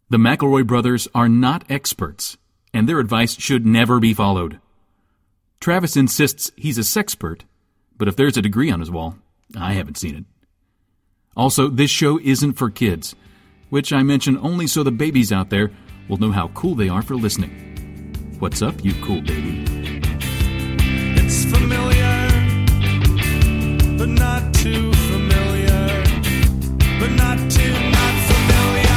The McElroy brothers are not experts, and their advice should never be followed. Travis insists he's a sexpert, but if there's a degree on his wall, I haven't seen it. Also, this show isn't for kids, which I mention only so the babies out there will know how cool they are for listening. What's up, you cool baby? It's familiar, but not too familiar, but not too not familiar.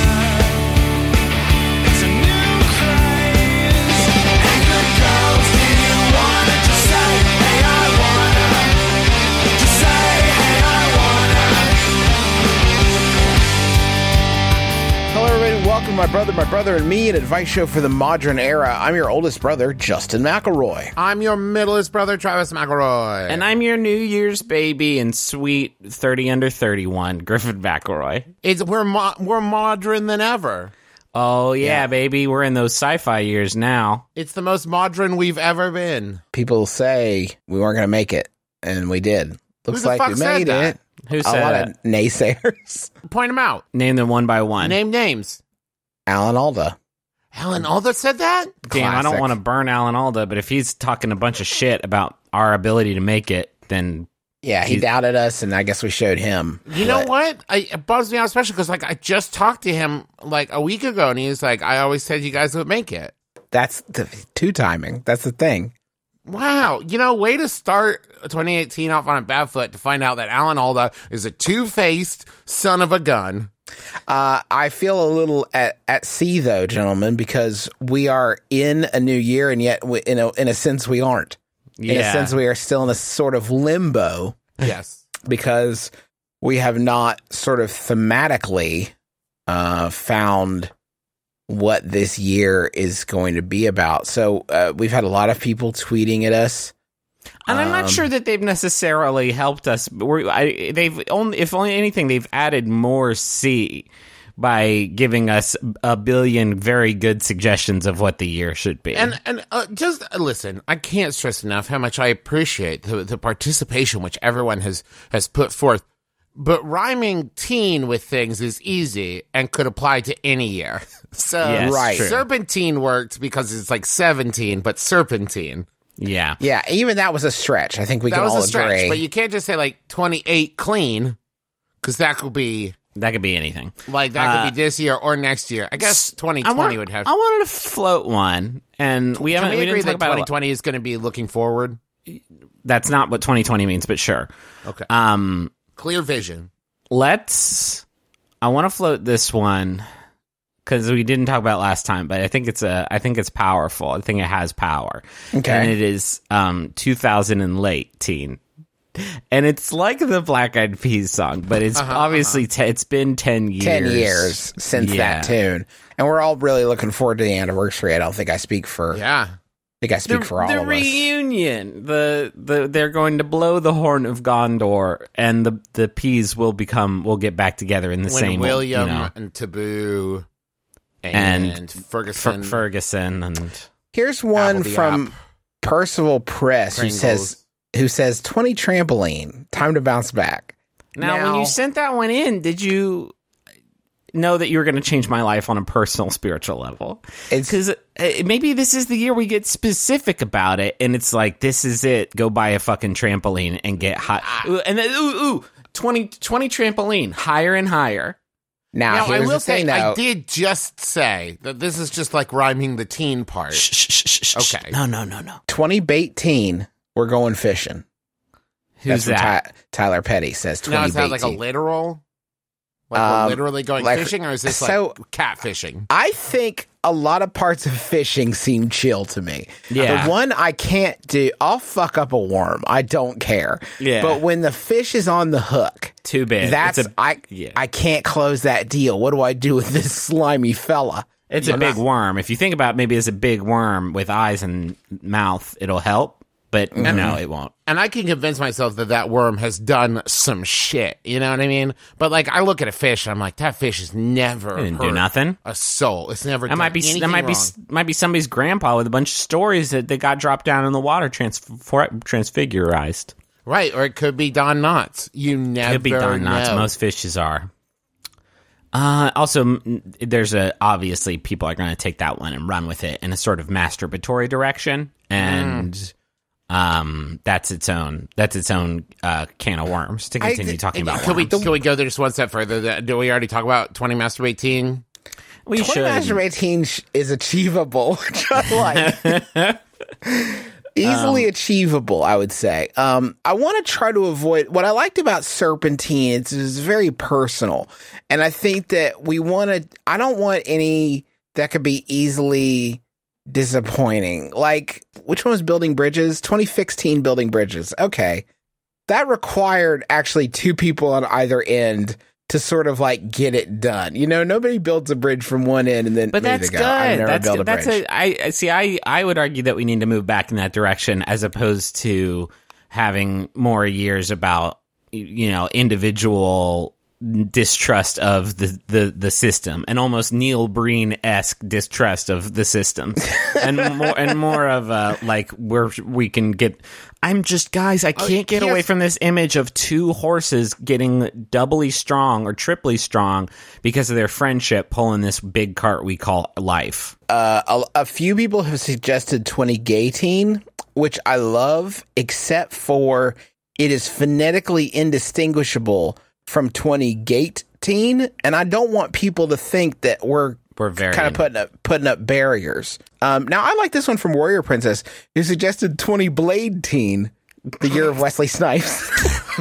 It's a new craze. Hey, good girls, do you wanna just say, hey, I wanna? Just say, hey, I wanna. Hello, everybody. Welcome to My Brother, and Me, an advice show for the modern era. I'm your oldest brother, Justin McElroy. I'm your middlest brother, Travis McElroy. And I'm your New Year's baby and sweet 30 under 31, Griffin McElroy. We're modern than ever. Oh, yeah, baby. We're in those sci-fi years now. It's the most modern we've ever been. People say we weren't going to make it, and we did. Looks the like fuck we said made that? it. Who A said lot that? of naysayers. Point them out. Name them one by one. Name names. Alan Alda. Alan Alda said that? Damn, I don't Classic. want to burn Alan Alda, but if he's talking a bunch of shit about our ability to make it, then Yeah, he doubted us, and I guess we showed him. You know what? It bums me out especially because I just talked to him like a week ago, and he was like, I always said you guys would make it. That's two timing. That's the thing. Wow. Way to start 2018 off on a bad foot to find out that Alan Alda is a two-faced son of a gun. I feel a little at sea, though, gentlemen, because we are in a new year, and yet, in a sense, we aren't. In a sense, we are still in a sort of limbo. Yes. Because we have not sort of thematically found what this year is going to be about. So we've had a lot of people tweeting at us. And I'm not sure that they've necessarily helped us. If only anything, they've added more C by giving us a billion very good suggestions of what the year should be. And just listen, I can't stress enough how much I appreciate the participation which everyone has put forth. But rhyming teen with things is easy and could apply to any year. So Yes, Right. true. Serpentine worked because it's like 17, but serpentine. Yeah. Yeah, even that was a stretch. I think we That can was all a stretch, agree. but you can't just say like 28 clean because that could be That could be anything. like could be this year or next year. I guess 2020 would have. I wanted to float one, and we Can haven't. we We agree didn't talk that about 2020 is going to be looking forward? That's not what 2020 means, but sure. Okay. Um, Clear vision. I want to float this one because we didn't talk about it last time, but I think it's powerful. I think it has power. Okay. And it is 2000 and late teen. And it's like the Black Eyed Peas song, but it's obviously it's been 10 years. 10 years since that tune. And we're all really looking forward to the anniversary. I don't think I speak for for all the of us. reunion. They're going to blow the horn of Gondor, and the Peas will get back together in the When same William you know, and Taboo and Ferguson. Ferguson and Here's one Apple the from app. Percival Press Pringles. who says 20 trampoline, time to bounce back. Now, when you sent that one in, did you know that you were going to change my life on a personal, spiritual level? Because maybe this is the year we get specific about it, and it's like, this is it. Go buy a fucking trampoline and get high. And then, 20 trampoline, higher and higher. Now, I here's will the say, thing, though. I did just say that this is just like rhyming the teen part. Shh. Okay. No. 20 bait teen, we're going fishing. Who's That's that? what Tyler Petty says. 20 Now, is that bait like a teen. literal? Like we're literally going like- fishing, or is this so- like catfishing? I think a lot of parts of fishing seem chill to me. Yeah. The one I can't do, I'll fuck up a worm. I don't care. Yeah. But when the fish is on the hook, Too big. that's I can't close that deal. What do I do with this slimy fella? It's a big worm. If you think about it, maybe it's a big worm with eyes and mouth, it'll help. But no, it won't. And I can convince myself that worm has done some shit. You know what I mean? But like, I look at a fish, and I'm like, that fish has never It didn't hurt do nothing. a soul. It's never. That might be somebody's grandpa with a bunch of stories that they got dropped down in the water, transfigurized. Right, or it could be Don Knotts. You never Could be Don Knotts. know. Most fishes are. Also, there's obviously people are going to take that one and run with it in a sort of masturbatory direction, and that's its own can of worms to continue talking about. Can we go there just one step further? Do we already talk about 20 masturbate teen? We 20 should. masturbate teen is achievable. Just like easily achievable, I would say. I want to try to avoid what I liked about Serpentine. It's very personal, and I think that I don't want any that could be easily disappointing. Like, which one was Building Bridges? 2016 Building Bridges. Okay, that required actually two people on either end to sort of like get it done. You know, nobody builds a bridge from one end and then but that's good. I've never built a bridge. I would argue that we need to move back in that direction as opposed to having more years about, you know, individual distrust of the system and almost Neil Breen-esque distrust of the system and more of like where we can get. I can't get away from this image of two horses getting doubly strong or triply strong because of their friendship pulling this big cart we call life. A few people have suggested 20 gay teen, which I love, except for it is phonetically indistinguishable from 20 gate teen, and I don't want people to think that we're kind of putting up barriers. Now, I like this one from Warrior Princess, who suggested 20 blade teen, the year of Wesley Snipes.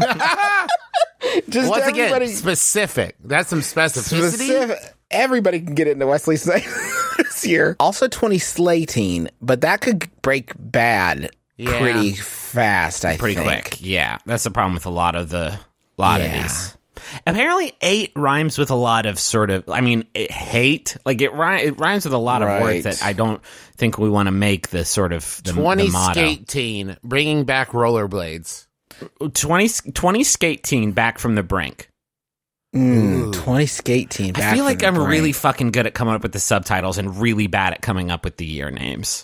Just once again, specific. That's some specificity. Everybody can get into Wesley Snipes this year. Also 20 slay teen, but that could break bad pretty fast, I think. Pretty quick, yeah. That's the problem with a lot of these. Apparently, 8 rhymes with a lot of sort of, hate. Like, it rhymes with a lot of words that I don't think we want to make the sort of the 20 the motto. skate teen, bringing back rollerblades. 20 skate teen back from the brink. 20 skate teen back I feel like from the I'm brink. really fucking good at coming up with the subtitles and really bad at coming up with the year names.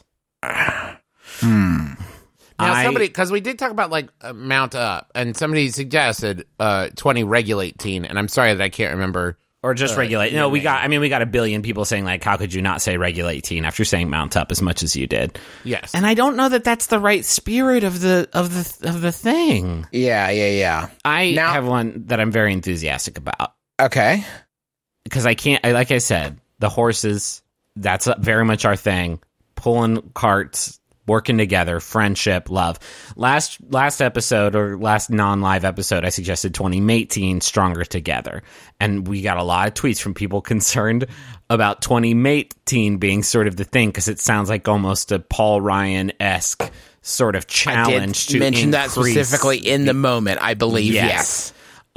Now, because we did talk about like Mount Up, and somebody suggested 20 regulate teen, and I'm sorry that I can't remember. Or just regulate. No, we got a billion people saying like, how could you not say regulate teen after saying Mount Up as much as you did? Yes. And I don't know that that's the right spirit of the thing. Yeah. I have one that I'm very enthusiastic about. Okay. Because like I said, the horses, that's very much our thing. Pulling carts, working together, friendship, love. Last episode or last non-live episode, I suggested 20 mate teen, stronger together. And we got a lot of tweets from people concerned about 20 mate teen being sort of the thing because it sounds like almost a Paul Ryan-esque sort of challenge to mention that increase specifically in the moment, I believe. Yes.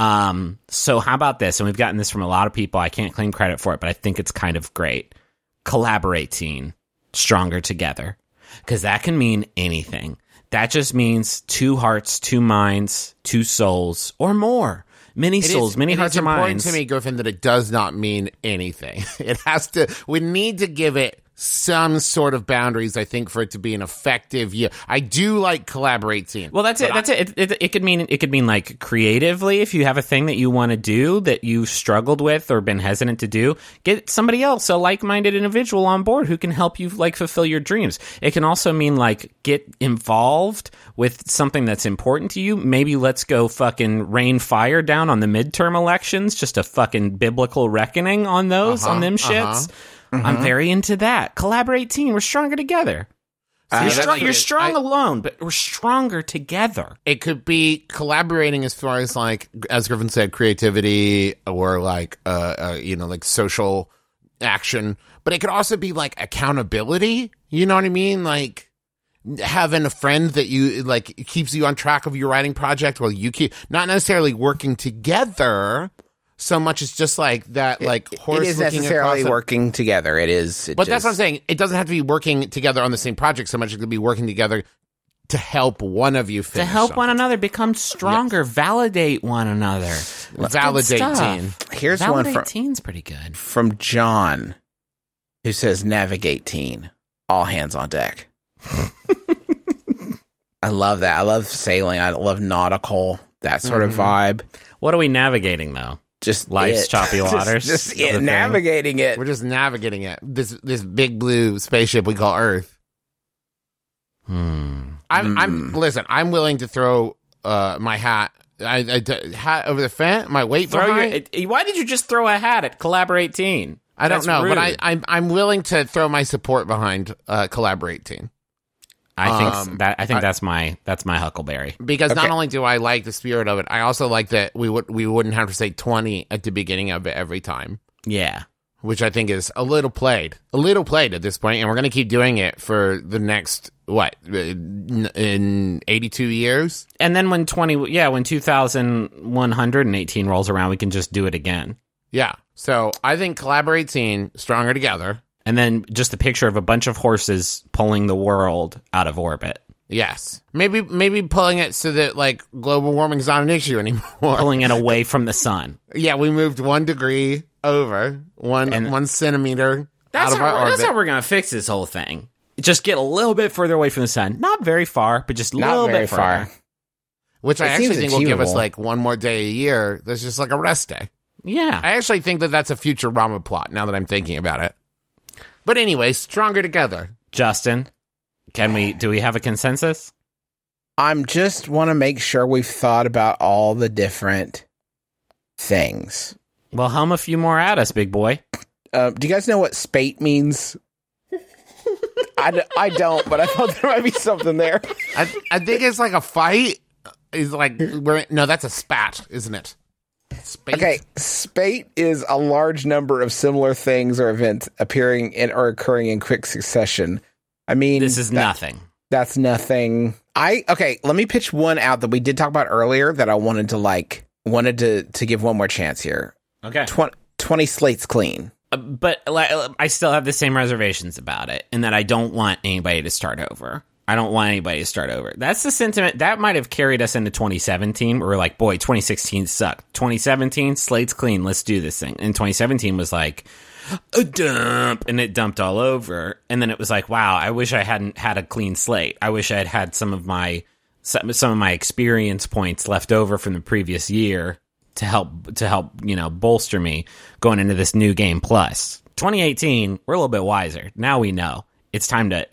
So how about this? And we've gotten this from a lot of people. I can't claim credit for it, but I think it's kind of great. Collaborate teen, stronger together. Because that can mean anything. That just means 2 hearts, 2 minds, 2 souls, or more. Many souls, many hearts or minds. It's important to me, Griffin, that it does not mean anything. It has to. We need to give it some sort of boundaries, I think, for it to be an effective year. I do like collaborate team. Well, that's it. That's it. It could mean like creatively, if you have a thing that you want to do that you've struggled with or been hesitant to do, get somebody else, a like-minded individual on board who can help you like fulfill your dreams. It can also mean like get involved with something that's important to you. Maybe let's go fucking rain fire down on the midterm elections, just a fucking biblical reckoning on those, on them shits. I'm very into that. Collaborate team. We're stronger together. You're strong alone, but we're stronger together. It could be collaborating as far as like, as Griffin said, creativity or like, like social action. But it could also be like accountability. You know what I mean? Like having a friend that you like keeps you on track of your writing project while you keep not necessarily working together. So much as just like that, like horse. It is necessarily working together. It is. But that's what I'm saying. It doesn't have to be working together on the same project so much. It could be working together to help one of you finish. To help something. one another become stronger, validate one another. Validate teen. Here's Validate one teen's pretty good. from John, who says, "Navigate teen, all hands on deck." I love that. I love sailing. I love nautical. That sort of vibe. What are we navigating though? just Life's it. choppy waters. just of the it, thing. navigating it. We're just navigating it. This big blue spaceship we call Earth. I'm listen. I'm willing to throw my hat. Hat over the fence. My weight behind. Why did you just throw a hat at Collaborate Teen? I don't That's know, rude. but I'm willing to throw my support behind Collaborate Teen. I think that's my Huckleberry. Because not Okay. only do I like the spirit of it, I also like that we wouldn't have to say 20 at the beginning of it every time, Yeah. which I think is a little played at this point, and we're going to keep doing it for the next in 82 years. And then when 2118 rolls around, we can just do it again. Yeah. So I think Collaborate Teen, Stronger Together. And then just a picture of a bunch of horses pulling the world out of orbit. Yes. Maybe pulling it so that like global warming's not an issue anymore. Pulling it away from the sun. Yeah, we moved 1 degree over, 1 centimeter out of our orbit. That's how we're going to fix this whole thing. Just get a little bit further away from the sun. Not very far, but just a Not little very bit far. far. Which I It actually seems think will give us achievable. like 1 more day a year. That's just like a rest day. Yeah. I actually think that that's a Futurama plot now that I'm thinking about it. But anyway, Stronger Together. Justin, do we have a consensus? I'm just want to make sure we've thought about all the different things. Well, hum a few more at us, big boy. Do you guys know what spate means? I don't, but I thought there might be something there. I think it's like a fight. Is like that's a spat, isn't it? Spate. Okay, spate is a large number of similar things or events appearing in or occurring in quick succession. I mean, This is nothing. That's nothing. Okay, let me pitch one out that we did talk about earlier that I wanted to give one more chance here. Okay. 20 slates clean. But I still have the same reservations about it, in that I don't want anybody to start over. That's the sentiment that might have carried us into 2017, where we're like, boy, 2016 sucked. 2017, slate's clean, let's do this thing. And 2017 was like, a dump, and it dumped all over. And then it was like, wow, I wish I hadn't had a clean slate. I wish I had had some of my experience points left over from the previous year to help bolster me going into this new game plus. 2018, we're a little bit wiser. Now we know. It's time to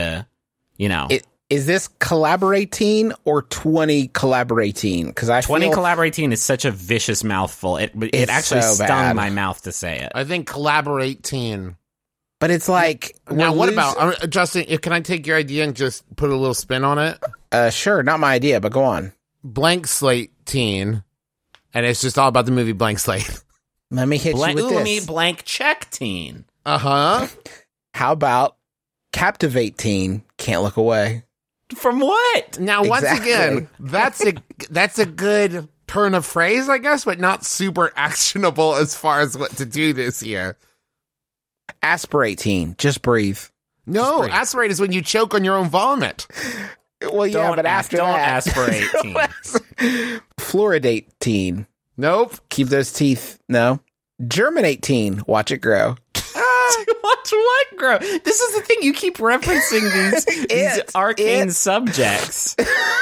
Is this collaborating or 20 collaborating? Because 20 collaborating is such a vicious mouthful. It actually so stung bad. my mouth to say it. I think Collaborate Teen. But it's like Now, we're what losing- about Justin? Can I take your idea and just put a little spin on it? Sure, not my idea, but go on. Blank Slate Teen, and it's just all about the movie Blank Slate. Let me hit you with Let me this. blank check teen. Uh-huh. How about captivate teen? Can't look away. From what? Now, once Exactly. again, that's a good turn of phrase, I guess, but not super actionable as far as what to do this year. Aspirate teen. Just breathe. No, breathe. aspirate is when you choke on your own vomit. Well, yeah, Don't but after don't that, aspirate teen. fluoridate teen. Nope. Keep those teeth. No. Germinate teen. Watch it grow. Watch what grow? This is the thing. You keep referencing these arcane subjects.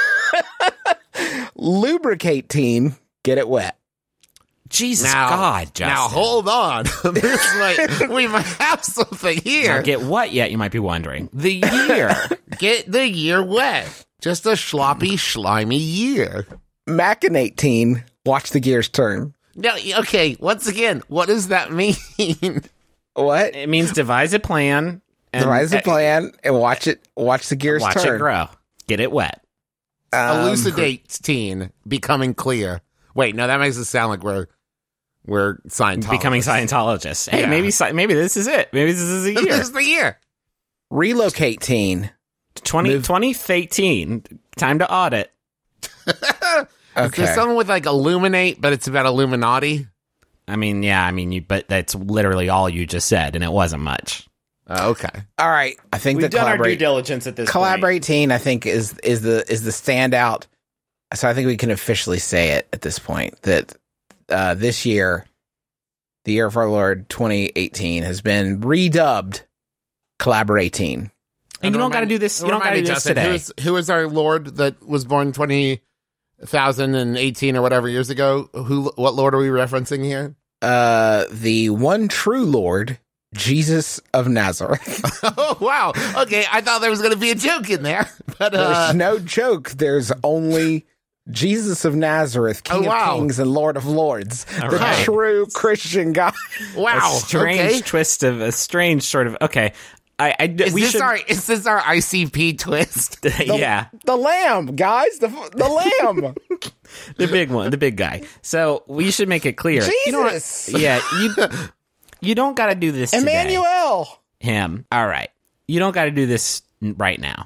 Lubricate teen. Get it wet. Jesus Now, God, Justin. now hold on. We might have something here. Now get what yet? You might be wondering. The year. Get the year wet. Just a sloppy, slimy year. Machinate teen. Watch the gears turn. Now, okay, once again, what does that mean? What? It means devise a plan. And Devise a plan and watch it. Watch the gears Watch turn. it grow. Get it wet. Elucidate teen. Becoming clear. Wait, no, that makes it sound like we're Scientologists. Becoming Scientologists. Hey, Yeah. maybe this is it. Maybe this is a This year. is the year. Relocate teen. 2018. Time to audit. Is there Okay. someone with like Illuminate, but it's about Illuminati? But that's literally all you just said, and it wasn't much. Okay. All right. I think We've the done our due collaborate diligence at this point. collaborate teen. I think is the standout. So I think we can officially say it at this point that this year, the year of our Lord 2018, has been redubbed collaborating. And you don't got to do this. You don't got to do this today. Who is our Lord that was born 1,018 or whatever years ago. What Lord are we referencing here? The one true Lord, Jesus of Nazareth. Oh, wow. Okay, I thought there was going to be a joke in there. But There's no joke. There's only Jesus of Nazareth, King of Kings and Lord of Lords. The right. true Christian God. wow. A strange twist of a strange sort of okay. Is this our ICP twist? Yeah, The lamb, guys. The lamb. the big one, the big guy. So we should make it clear. Jesus. You know what? You don't got to do this today. Emmanuel. Him. All right. You don't got to do this right now.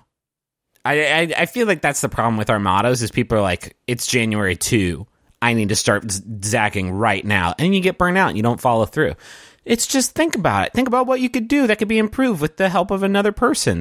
I feel like that's the problem with our mottos is people are like, it's January 2. I need to start zacking right now. And you get burnt out and you don't follow through. It's just think about it. Think about what you could do that could be improved with the help of another person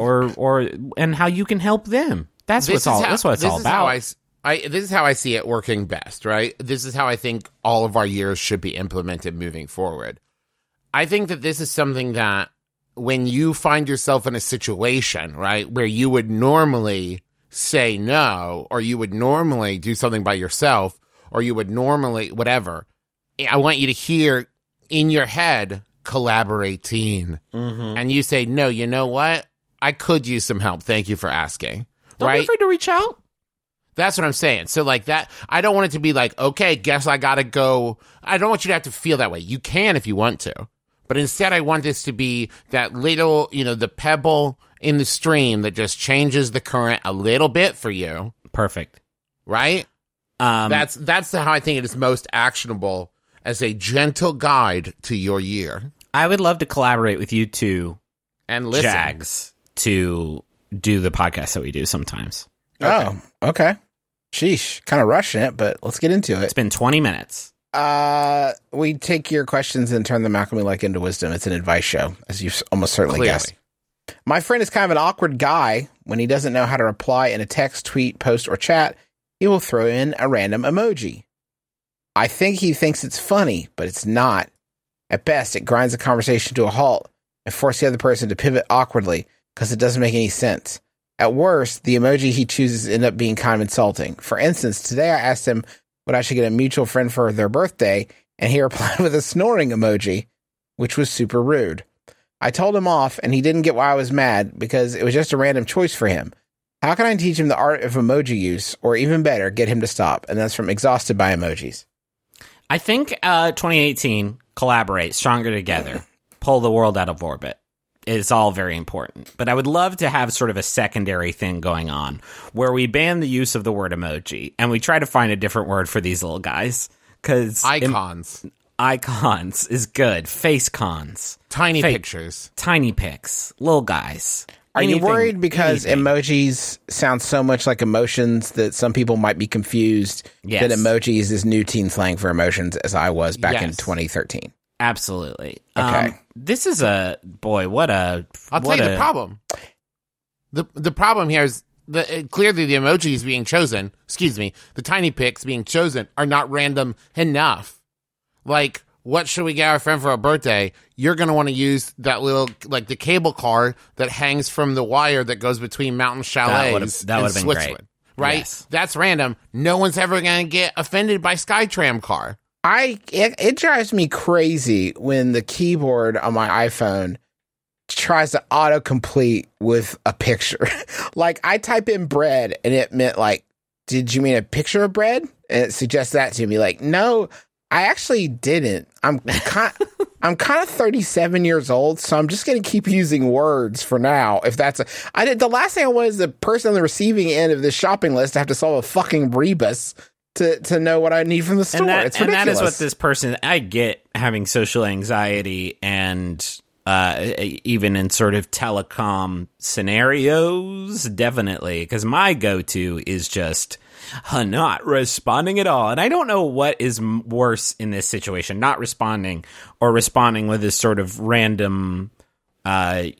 and how you can help them. That's what it's all about. This is how I see it working best, right? This is how I think all of our years should be implemented moving forward. I think that this is something that when you find yourself in a situation, right, where you would normally say no, or you would normally do something by yourself, or you would normally, whatever, I want you to hear in your head, collaborate team. Mm-hmm. And you say, no, you know what? I could use some help. Thank you for asking. Don't be afraid to reach out. That's what I'm saying. So like that, I don't want it to be like, okay, guess I gotta go. I don't want you to have to feel that way. You can if you want to. But instead, I want this to be that little, the pebble in the stream that just changes the current a little bit for you. Perfect. Right? That's how I think it is most actionable as a gentle guide to your year. I would love to collaborate with you two and listen. Jags to do the podcast that we do sometimes. Okay. Oh, okay. Sheesh. Kind of rushing it, but let's get into it. It's been 20 minutes. We take your questions and turn them alchemy like into wisdom. It's an advice show, as you've almost certainly guessed. My friend is kind of an awkward guy. When he doesn't know how to reply in a text, tweet, post, or chat, he will throw in a random emoji. I think he thinks it's funny, but it's not. At best, it grinds the conversation to a halt and forces the other person to pivot awkwardly because it doesn't make any sense. At worst, the emoji he chooses end up being kind of insulting. For instance, today I asked him what I should get a mutual friend for their birthday, and he replied with a snoring emoji, which was super rude. I told him off, and he didn't get why I was mad, because it was just a random choice for him. How can I teach him the art of emoji use, or even better, get him to stop? And that's from Exhausted by Emojis. I think 2018, collaborate, stronger together, pull the world out of orbit. It's all very important. But I would love to have sort of a secondary thing going on where we ban the use of the word emoji and we try to find a different word for these little guys. Because icons. Icons is good. Face cons. Tiny pictures. Tiny pics. Little guys. Are you worried because emojis sound so much like emotions that some people might be confused that emoji is this new teen slang for emotions, as I was back in 2013? Absolutely. Okay. This is I'll tell you the problem. The problem here is clearly the emojis being chosen, the tiny pics being chosen are not random enough. Like, what should we get our friend for a birthday? You're going to want to use that little, like the cable car that hangs from the wire that goes between mountain chalets that would have been Switzerland. great. Right? Yes. That's random. No one's ever going to get offended by Skytram car. It drives me crazy when the keyboard on my iPhone tries to autocomplete with a picture. Like, I type in bread and it meant like, did you mean a picture of bread? And it suggests that to me. Like, no, I actually didn't. I'm kind of 37 years old, so I'm just going to keep using words for now. If that's the last thing I want is the person on the receiving end of this shopping list to have to solve a fucking rebus to know what I need from the store. It's ridiculous. And that is what this person, I get having social anxiety and even in sort of telecom scenarios, definitely, because my go-to is just not responding at all. And I don't know what is worse in this situation, not responding or responding with this sort of random, a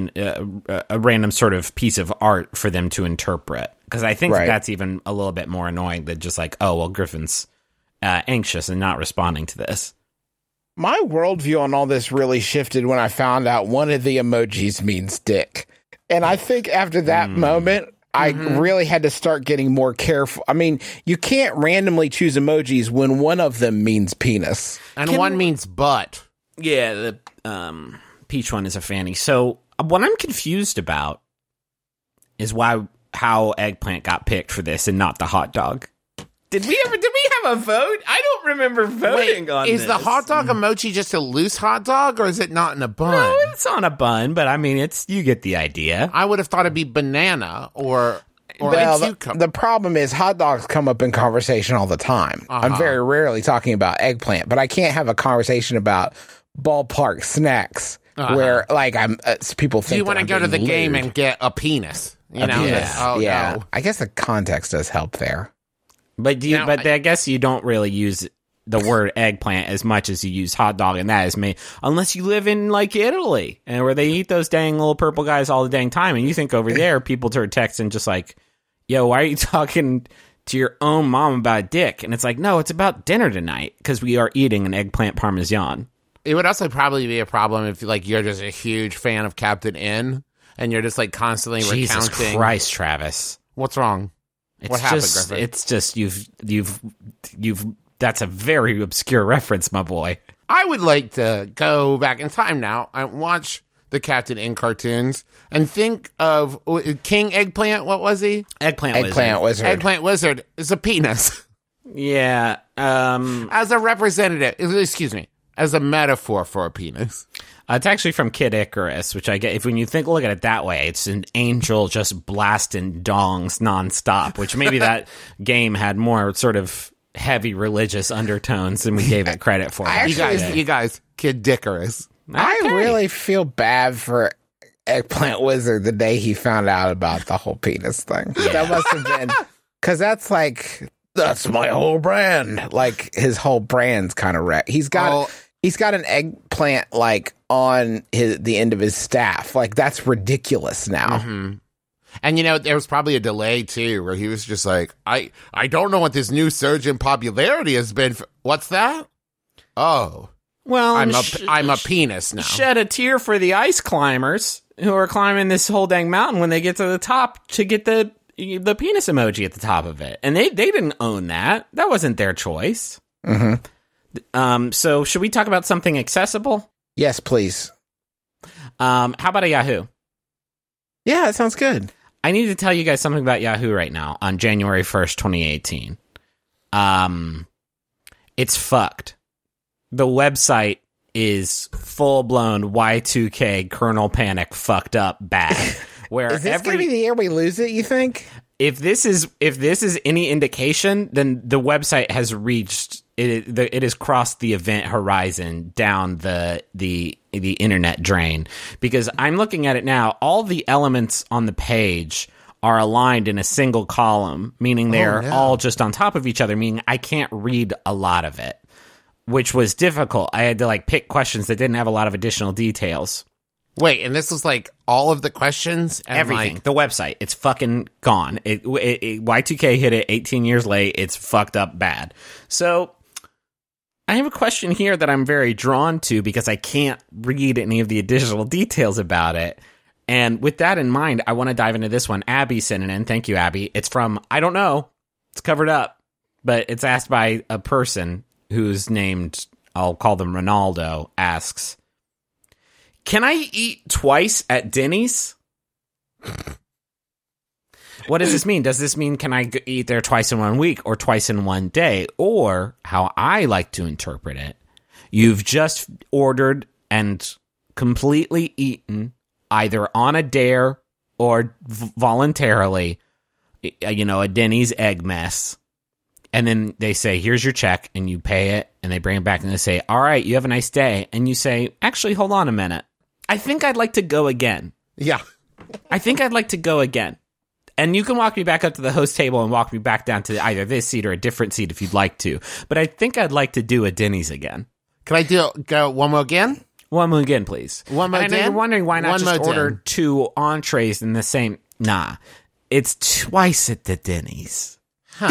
random sort of piece of art for them to interpret. Because I think that's even a little bit more annoying than just like, oh, well, Griffin's anxious and not responding to this. My worldview on all this really shifted when I found out one of the emojis means dick. And I think after that moment, I really had to start getting more careful. I mean, you can't randomly choose emojis when one of them means penis. And one means butt. Yeah, the peach one is a fanny. So what I'm confused about is how eggplant got picked for this and not the hot dog. Did we have a vote? I don't remember voting on this. Is the hot dog emoji just a loose hot dog, or is it not in a bun? No, it's on a bun, but I mean, you get the idea. I would have thought it'd be banana or Well, a cucumber. the problem is hot dogs come up in conversation all the time. I'm very rarely talking about eggplant, but I can't have a conversation about ballpark snacks where people think. Do you want to go to the game lewd. and get a penis? You know? Penis. Oh, yeah. no. I guess the context does help there. But I guess you don't really use the word eggplant as much as you use hot dog, and that is me. Unless you live in like Italy, and where they eat those dang little purple guys all the dang time, and you think over there people turn texting just like, "Yo, why are you talking to your own mom about dick?" And it's like, no, it's about dinner tonight because we are eating an eggplant parmesan. It would also probably be a problem if like you're just a huge fan of Captain N, and you're just like constantly Jesus recounting. Christ, Travis. What's wrong? What happened, Griffin? It's just you've that's a very obscure reference, my boy. I would like to go back in time now and watch the Captain N cartoons and think of King Eggplant. What was he? Eggplant Wizard. Eggplant Wizard is a penis. Yeah. As a representative, excuse me, as a metaphor for a penis. It's actually from Kid Icarus, which I get. Look at it that way, it's an angel just blasting dongs nonstop. Which maybe that game had more sort of heavy religious undertones than we gave it credit for. I You guys, Kid Dickerus. I really feel bad for Eggplant Wizard the day he found out about the whole penis thing. That must have been because that's my whole brand. Like his whole brand's kind of wrecked. He's got an eggplant like on the end of his staff. Like that's ridiculous now. Mm-hmm. And there was probably a delay too, where he was just like, I don't know what this new surge in popularity has been. What's that? Oh, well, I'm a penis now. Shed a tear for the ice climbers who are climbing this whole dang mountain when they get to the top to get the penis emoji at the top of it, and they didn't own that. That wasn't their choice. Mm-hmm. So should we talk about something accessible? Yes, please. How about a Yahoo? Yeah, that sounds good. I need to tell you guys something about Yahoo right now on January 1st, 2018. It's fucked. The website is full-blown Y2K kernel panic fucked up bad. Where Is this going to be the year we lose it, you think? If this is any indication, then the website has reached it has crossed the event horizon down the internet drain, because I'm looking at it now. All the elements on the page are aligned in a single column, meaning they're all just on top of each other, meaning I can't read a lot of it, which was difficult. I had to pick questions that didn't have a lot of additional details. Wait, and this was all of the questions? And everything. The website. It's fucking gone. Y2K hit it 18 years late. It's fucked up bad. So I have a question here that I'm very drawn to because I can't read any of the additional details about it. And with that in mind, I want to dive into this one. Abby sent it in. Thank you, Abby. It's from, I don't know. It's covered up. But it's asked by a person who's named, I'll call them Ronaldo, asks, can I eat twice at Denny's? What does this mean? Does this mean can I eat there twice in 1 week or twice in 1 day? Or, how I like to interpret it, you've just ordered and completely eaten, either on a dare or voluntarily, a Denny's egg mess. And then they say, here's your check, and you pay it, and they bring it back and they say, all right, you have a nice day. And you say, actually, hold on a minute. I think I'd like to go again. Yeah. I think I'd like to go again. And you can walk me back up to the host table and walk me back down to either this seat or a different seat if you'd like to. But I think I'd like to do a Denny's again. Can I go one more again? One more again, please. One more again? I know you're wondering why not just order 2 entrees in the same... Nah. It's twice at the Denny's. Huh.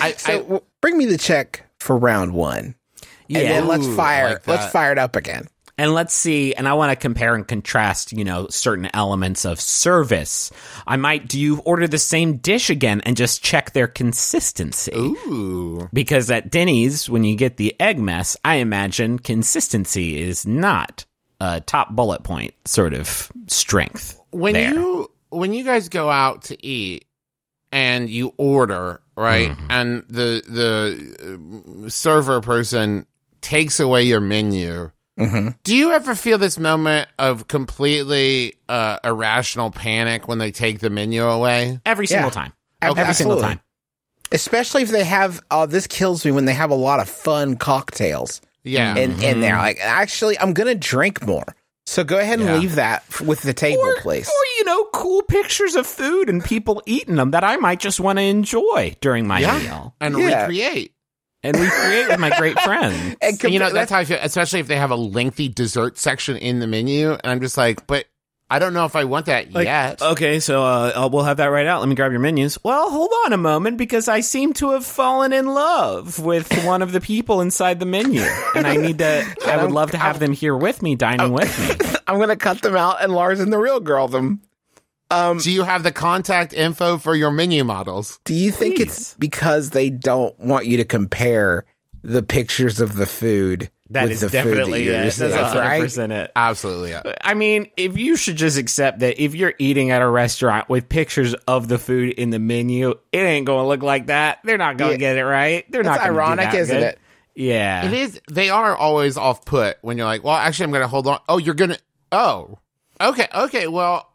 Bring me the check for round 1. Yeah. And then let's fire like that. it up again. And let's see, and I want to compare and contrast, certain elements of service. Do you order the same dish again and just check their consistency? Ooh. Because at Denny's, when you get the egg mess, I imagine consistency is not a top bullet point sort of strength. When there. you guys go out to eat and you order, right, and the server person takes away your menu, do you ever feel this moment of completely irrational panic when they take the menu away? Every single time. Ab- Every single absolutely. time. Especially if they have, this kills me when they have a lot of fun cocktails Yeah. in there. Like, actually, I'm going to drink more. So go ahead and leave that with the table, please. Or, cool pictures of food and people eating them that I might just want to enjoy during my meal. And Yeah. recreate. And recreate with my great friends. And That's how I feel, especially if they have a lengthy dessert section in the menu. And I'm just like, but I don't know if I want that yet. Okay, so we'll have that right out. Let me grab your menus. Well, hold on a moment, because I seem to have fallen in love with one of the people inside the menu. And I would love to have them here with me, dining with me. I'm going to cut them out and Lars and the real girl them. Do you have the contact info for your menu models? Do you think it's because they don't want you to compare the pictures of the food That with is the definitely food that it. you're That's seeing, 100% it. Absolutely, yeah. I mean, if you should just accept that if you're eating at a restaurant with pictures of the food in the menu, it ain't going to look like that. They're not going to get it right. They're That's not going to ironic, do that isn't good. it? Yeah. It is. They are always off put when you're like, well, actually, I'm going to hold on. Oh, you're going to. Oh, okay. Well,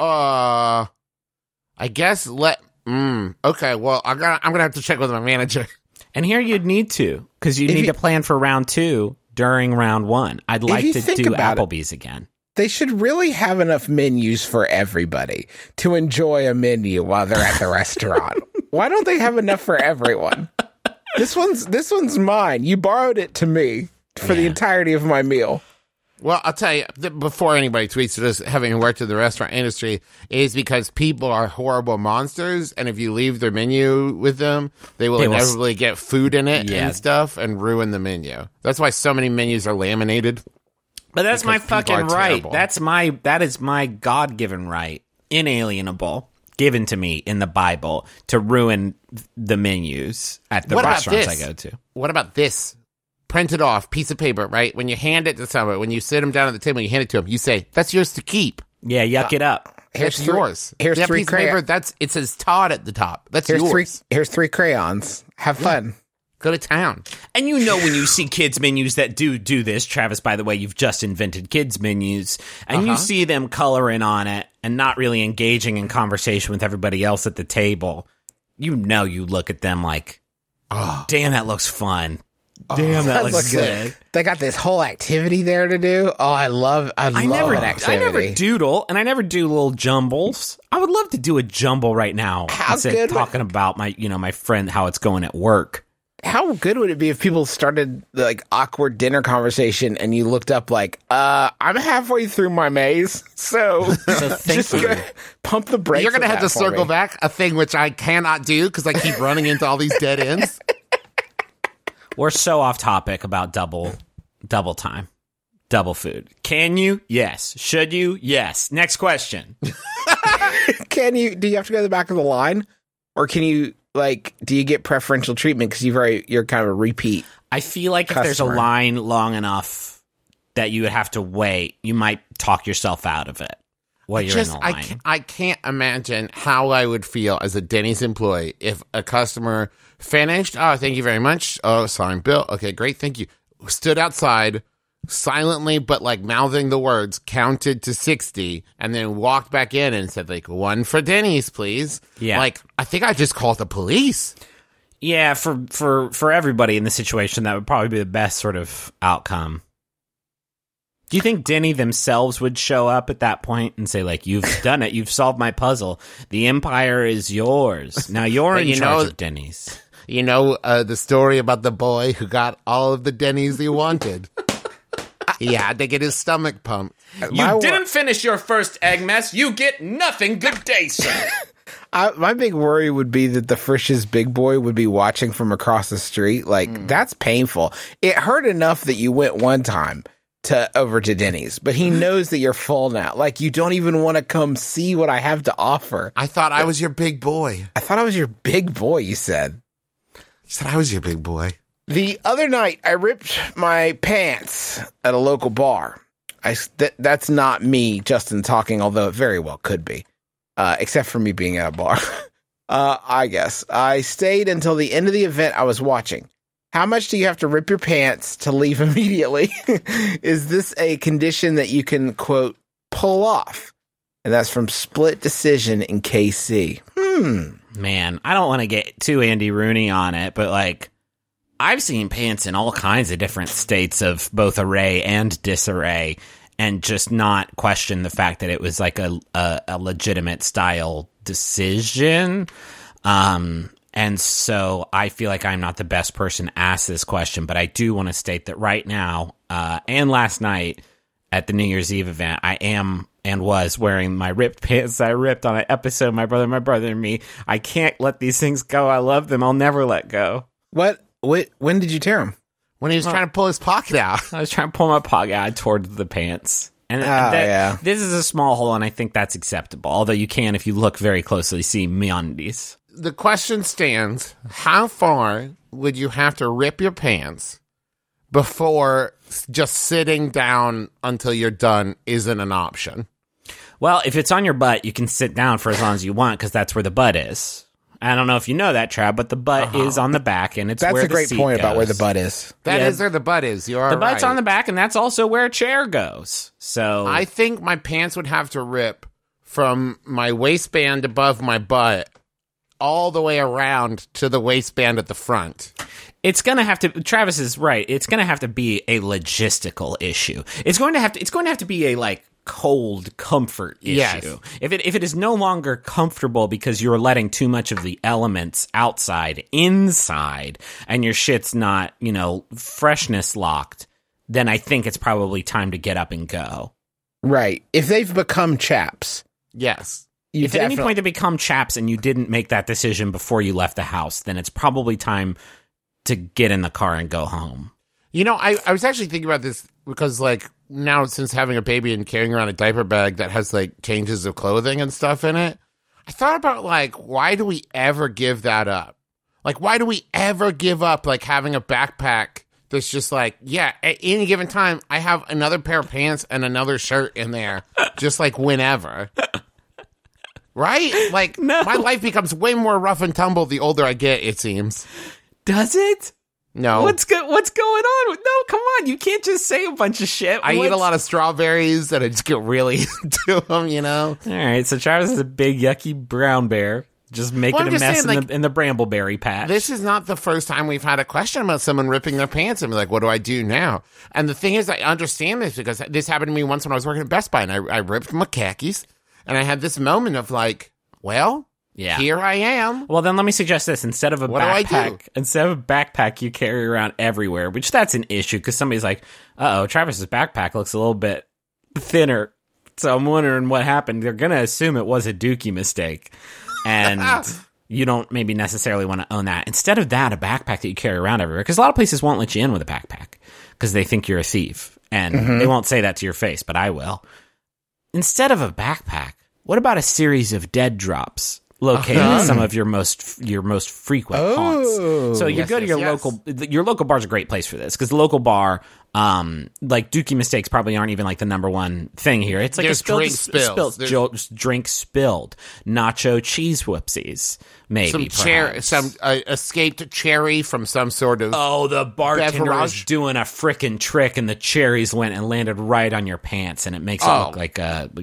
I guess okay. Well, I'm going to have to check with my manager. And here you'd need to, because you need to plan for round 2 during round 1. I'd like you to think do about it, Applebee's again. They should really have enough menus for everybody to enjoy a menu while they're at the restaurant. Why don't they have enough for everyone? This one's mine. You borrowed it to me for the entirety of my meal. Well, I'll tell you, before anybody tweets to this, having worked in the restaurant industry, is because people are horrible monsters, and if you leave their menu with them, they will inevitably get food in it and stuff and ruin the menu. That's why so many menus are laminated. But that's my fucking right. terrible. That is my God-given right, inalienable, given to me in the Bible, to ruin the menus at the What about restaurants I this? go to. What about this? Printed off piece of paper, right? When you hand it to someone, when you sit them down at the table, you hand it to them, you say, that's yours to keep. Yeah, yuck it up. That's yours. Here's that three piece of paper, it says Todd at the top. That's yours. Here's 3 crayons. Have fun. Go to town. And when you see kids menus that do this, Travis, by the way, you've just invented kids menus, and you see them coloring on it and not really engaging in conversation with everybody else at the table, you look at them like, oh, damn, that looks fun. Damn, that looks good. They got this whole activity there to do. Oh, I love that activity. I never doodle, and I never do little jumbles. I would love to do a jumble right now. Instead of talking about my friend, how it's going at work. How good would it be if people started like awkward dinner conversation and you looked up like, I'm halfway through my maze, so just pump the brakes. You're going to with have that to for circle me. back, a thing which I cannot do because I keep running into all these dead ends. We're so off topic about double time, double food. Can you? Yes. Should you? Yes. Next question. Do you have to go to the back of the line, or can you do you get preferential treatment because you're kind of a repeat? I feel like if there's a line long enough that you would have to wait, you might talk yourself out of it while you're in the line. I can't imagine how I would feel as a Denny's employee if a customer finished. Oh, thank you very much. Oh, sorry, Bill. Okay, great. Thank you. Stood outside silently, but mouthing the words, counted to 60, and then walked back in and said, one for Denny's, please. Yeah. I think I just called the police. Yeah, for everybody in the situation, that would probably be the best sort of outcome. Do you think Denny themselves would show up at that point and say, you've done it, you've solved my puzzle, the empire is yours, now you're in charge of Denny's? You know the story about the boy who got all of the Denny's he wanted. He had to get his stomach pumped. You didn't finish your first egg mess, you get nothing. Good day, sir. My big worry would be that the Frisch's big boy would be watching from across the street. That's painful. It hurt enough that you went one time, over to Denny's, but he knows that you're full now. Like, you don't even want to come see what I have to offer. I thought I was your big boy. I thought I was your big boy, you said. You said I was your big boy. The other night, I ripped my pants at a local bar. That's not me, Justin, talking, although it very well could be, except for me being at a bar. I guess. I stayed until the end of the event I was watching. How much do you have to rip your pants to leave immediately? Is this a condition that you can, quote, pull off? And that's from Split Decision in KC. Man, I don't want to get too Andy Rooney on it, but like, I've seen pants in all kinds of different states of both array and disarray, and just not question the fact that it was like a legitimate style decision. And so I feel like I'm not the best person to ask this question, but I do want to state that right now, and last night at the New Year's Eve event, I am and was wearing my ripped pants I ripped on an episode, My Brother and Me. I can't let these things go. I love them. I'll never let go. What? When did you tear them? When he was trying to pull his pocket out. I was trying to pull my pocket out towards the pants. And this is a small hole, and I think that's acceptable. Although you can, if you look very closely, see MeUndies. The question stands, how far would you have to rip your pants before just sitting down until you're done isn't an option? Well, if it's on your butt, you can sit down for as long as you want, because that's where the butt is. I don't know if you know that, Trav, but the butt is on the back, and it's that's where a great the seat point goes. about where the butt is. That is where the butt is. You are the butt's right. on the back, and that's also where a chair goes. So I think my pants would have to rip from my waistband above my butt all the way around to the waistband at the front. it's going to have to. Travis is right. It's going to have to be a logistical issue. It's going to have to be a like cold comfort issue. Yes. If it is no longer comfortable because you're letting too much of the elements outside inside and your shit's not, freshness locked, then I think it's probably time to get up and go. Right. If they've become chaps. Yes. If at any point they become chaps and you didn't make that decision before you left the house, then it's probably time to get in the car and go home. I was actually thinking about this because, now since having a baby and carrying around a diaper bag that has, changes of clothing and stuff in it, I thought about, why do we ever give that up? Why do we ever give up, having a backpack that's just at any given time, I have another pair of pants and another shirt in there, just, whenever. Right? No. My life becomes way more rough and tumble the older I get, it seems. Does it? No. What's going on? No, come on. You can't just say a bunch of shit. I eat a lot of strawberries and I just get really into them, All right, so Travis is a big, yucky brown bear. Just making a mess in the brambleberry patch. This is not the first time we've had a question about someone ripping their pants and be like, what do I do now? And the thing is, I understand this because this happened to me once when I was working at Best Buy and I ripped my khakis and I had this moment of here I am. Well, then let me suggest this. Instead of a backpack you carry around everywhere, which that's an issue because somebody's like, Travis's backpack looks a little bit thinner. So I'm wondering what happened. They're going to assume it was a Dookie mistake. And you don't maybe necessarily want to own that. Instead of that, a backpack that you carry around everywhere. Because a lot of places won't let you in with a backpack because they think you're a thief. And they won't say that to your face, but I will. Instead of a backpack, what about a series of dead drops located in some of your most frequent haunts? So you go to your local bar's a great place for this because the local bar, Dookie mistakes probably aren't even the number one thing here. It's There's drink spills. Drink spilled, nacho cheese whoopsies, maybe some escaped cherry from some sort of the bartender beverage. was doing a frickin' trick and the cherries went and landed right on your pants and it makes it look like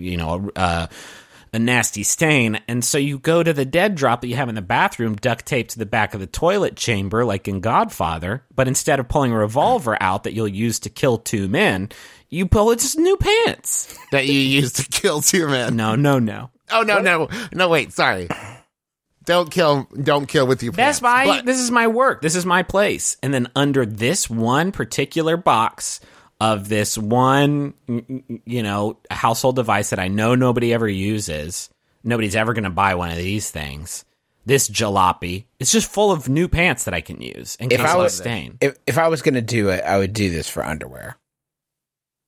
a nasty stain. And so you go to the dead drop that you have in the bathroom duct taped to the back of the toilet chamber like in Godfather, but instead of pulling a revolver out that you'll use to kill two men, you pull its new pants that you use to kill two men. No. Oh, no, wait, sorry. Don't kill with your pants. Best Buy, this is my work. This is my place. And then under this one particular box of this one, household device that I know nobody ever uses, nobody's ever going to buy one of these things. This jalopy, it's just full of new pants that I can use in case I stain. If I was going to do it, I would do this for underwear.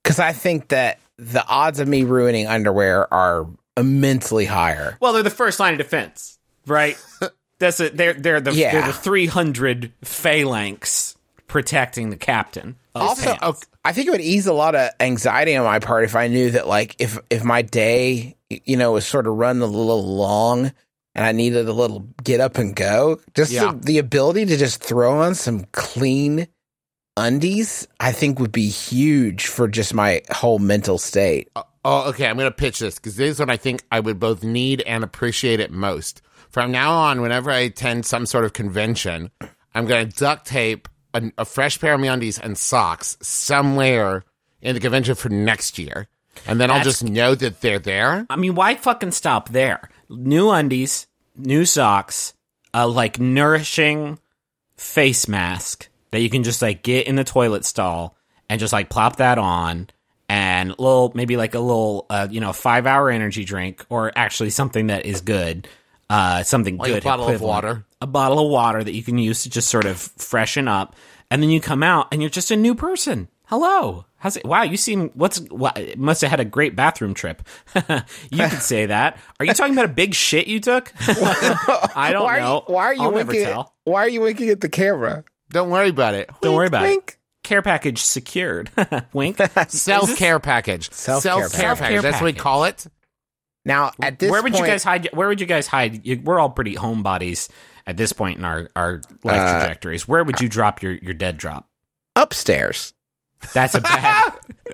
Because I think that the odds of me ruining underwear are immensely higher. Well, they're the first line of defense, right? That's it. They're the 300 phalanx protecting the captain. Also, I think it would ease a lot of anxiety on my part if I knew that, like, if my day, was sort of run a little long and I needed a little get up and go, just the ability to just throw on some clean undies, I think would be huge for just my whole mental state. Okay, I'm going to pitch this because this is what I think I would both need and appreciate it most. From now on, whenever I attend some sort of convention, I'm going to duct tape a fresh pair of MeUndies and socks somewhere in the convention for next year. And then I'll just know that they're there. I mean, why fucking stop there? New undies, new socks, a like nourishing face mask that you can just like get in the toilet stall and just like plop that on, and maybe a little 5-hour energy drink, or actually something that is good. Something like good. A bottle of water. A bottle of water that you can use to just sort of freshen up. And then you come out and you're just a new person. Hello. How's it? Wow, you seem, must have had a great bathroom trip. You could say that. Are you talking about a big shit you took? I don't know. I'll never tell. Why are you winking at the camera? Don't worry about it. Don't worry about wink. it. Care package secured. Wink. Self-care package. Self-care package. That's what we call it. Now, at this point... Where would you guys hide? We're all pretty homebodies at this point in our life trajectories. Where would you drop your dead drop? Upstairs. That's a bad...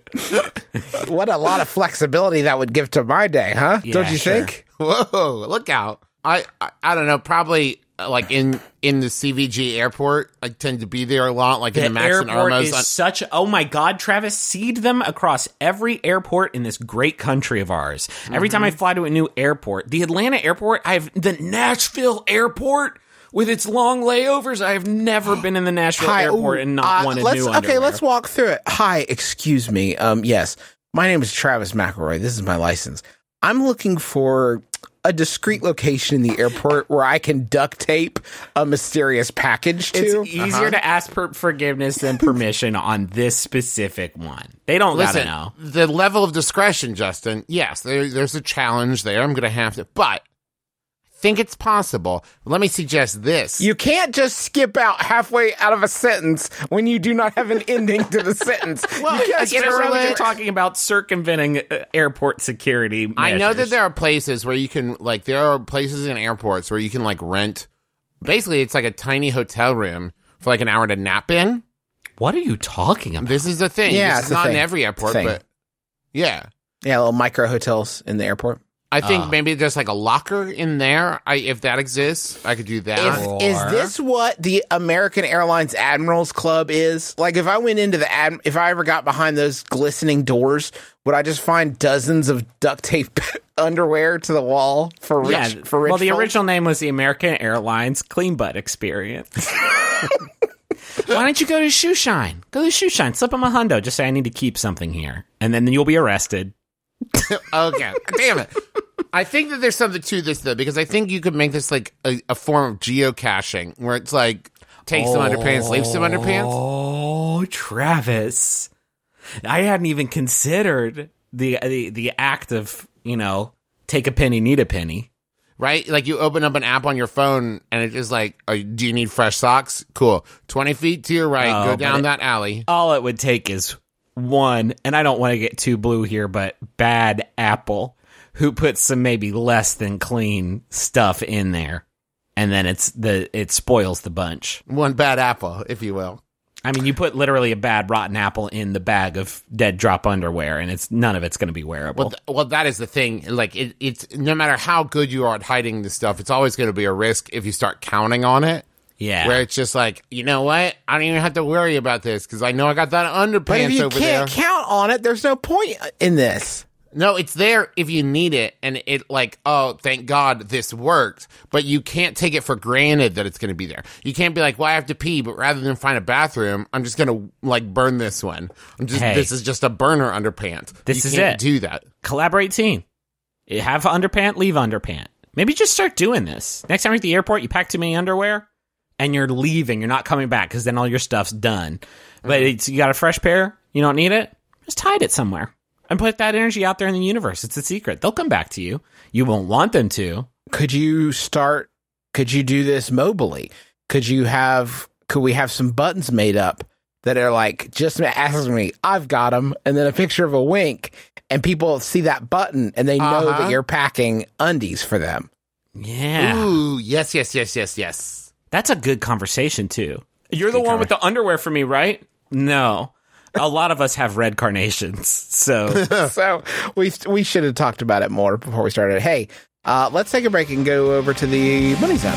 What a lot of flexibility that would give to my day, huh? Yeah, don't you sure. think? Whoa, look out. I don't know, probably like in the CVG airport. I tend to be there a lot, like in the Max and airport Armos. is such... Oh my God, Travis, seed them across every airport in this great country of ours. Every time I fly to a new airport, the Atlanta airport, the Nashville airport with its long layovers. I have never been in the Nashville airport and not wanted new underwear. Okay, let's walk through it. Hi, excuse me. Yes, my name is Travis McElroy. This is my license. I'm looking for a discreet location in the airport where I can duct tape a mysterious package to. It's easier to ask for forgiveness than permission on this specific one. They don't gotta know. The level of discretion, Justin, yes, there's a challenge there. I'm going to have to, but I think it's possible. Let me suggest this. You can't just skip out halfway out of a sentence when you do not have an ending to the sentence. Well, you I get what you're talking about circumventing airport security measures. I know that there are places where you can, like, there are places in airports where you can, like, rent. Basically, it's like a tiny hotel room for, like, an hour to nap in. What are you talking about? This is the thing. Yeah, it's not in every airport, but yeah. Yeah, little micro hotels in the airport. I think maybe there's like a locker in there. If that exists, I could do that. Is this what the American Airlines Admirals Club is? Like, if I went into if I ever got behind those glistening doors, would I just find dozens of duct tape underwear to the wall for rich? Well, the folk? original name was the American Airlines Clean Butt Experience. Why don't you go to Shoe Shine? Go to Shoe Shine. Slip them a hundo. Just say, I need to keep something here. And then you'll be arrested. Okay. Damn it. I think that there's something to this, though, because I think you could make this like a form of geocaching where it's like, take some underpants, leave some underpants. Oh, Travis. I hadn't even considered the act of, take a penny, need a penny. Right? Like you open up an app on your phone and it's just like, do you need fresh socks? Cool. 20 feet to your right, go down that alley. All it would take is one, and I don't want to get too blue here, but bad apple who puts some maybe less than clean stuff in there. And then it spoils the bunch. One bad apple, if you will. I mean, you put literally a bad rotten apple in the bag of dead drop underwear, and none of it's going to be wearable. Well, that is the thing. Like, it's no matter how good you are at hiding this stuff, it's always going to be a risk if you start counting on it. Yeah. Where it's just like, you know what? I don't even have to worry about this because I know I got that underpants But if you over there. can't count on it, there's no point in this. No, it's there if you need it, and it like, oh, thank God this worked. But you can't take it for granted that it's going to be there. You can't be like, well, I have to pee, but rather than find a bathroom, I'm just going to like burn this one. This is just a burner underpant. This is you can't it. do that. Collaborate team. You have underpant, leave underpant. Maybe just start doing this. Next time you're at the airport, you pack too many underwear, and you're leaving. You're not coming back because then all your stuff's done. But you got a fresh pair. You don't need it. Just hide it somewhere and put that energy out there in the universe. It's a secret. They'll come back to you. You won't want them to. Could you do this mobily? Could we have some buttons made up that are like, just ask me, I've got them, and then a picture of a wink, and people see that button and they know that you're packing undies for them. Yeah. Ooh, yes. That's a good conversation, too. You're the one with the underwear for me, right? No. A lot of us have red carnations, so... So we should have talked about it more before we started. Hey, let's take a break and go over to the Money Zone.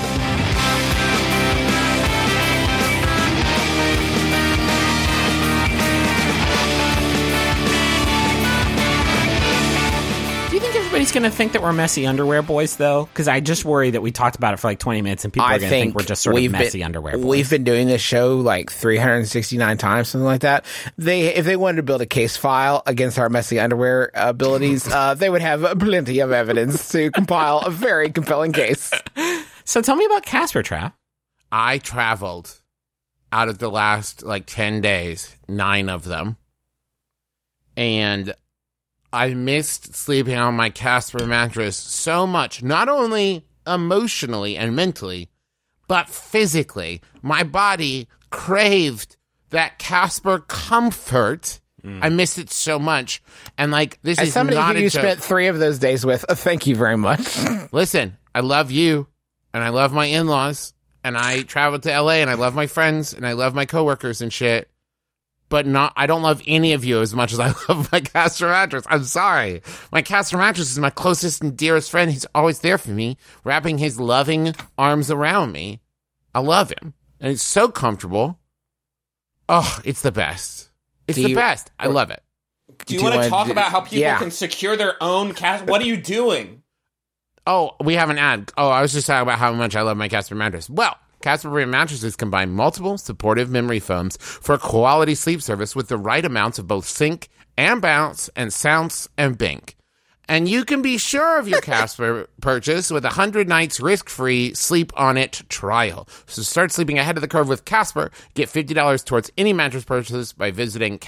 Everybody's going to think that we're messy underwear boys, though, because I just worry that we talked about it for like 20 minutes and people are going to think we're just sort of messy underwear boys. We've been doing this show like 369 times, something like that. If they wanted to build a case file against our messy underwear abilities, they would have plenty of evidence to compile a very compelling case. So tell me about Casper, Trav. I traveled out of the last 10 days, 9 of them. And I missed sleeping on my Casper mattress so much, not only emotionally and mentally, but physically. My body craved that Casper comfort. I missed it so much. And this As is somebody not who a you joke. spent 3 of those days with, thank you very much. Listen, I love you, and I love my in-laws, and I traveled to LA, and I love my friends, and I love my coworkers and shit. But I don't love any of you as much as I love my Casper mattress. I'm sorry. My Casper mattress is my closest and dearest friend. He's always there for me, wrapping his loving arms around me. I love him. And it's so comfortable. Oh, it's the best. It's the best. I love it. Do you want to talk about how people can secure their own Casper? What are you doing? Oh, we have an ad. Oh, I was just talking about how much I love my Casper mattress. Well, Casper brand mattresses combine multiple supportive memory foams for a quality sleep service with the right amounts of both sink and bounce and sounce and bink. And you can be sure of your Casper purchase with a 100 nights risk-free sleep on it trial. So start sleeping ahead of the curve with Casper. Get $50 towards any mattress purchase by visiting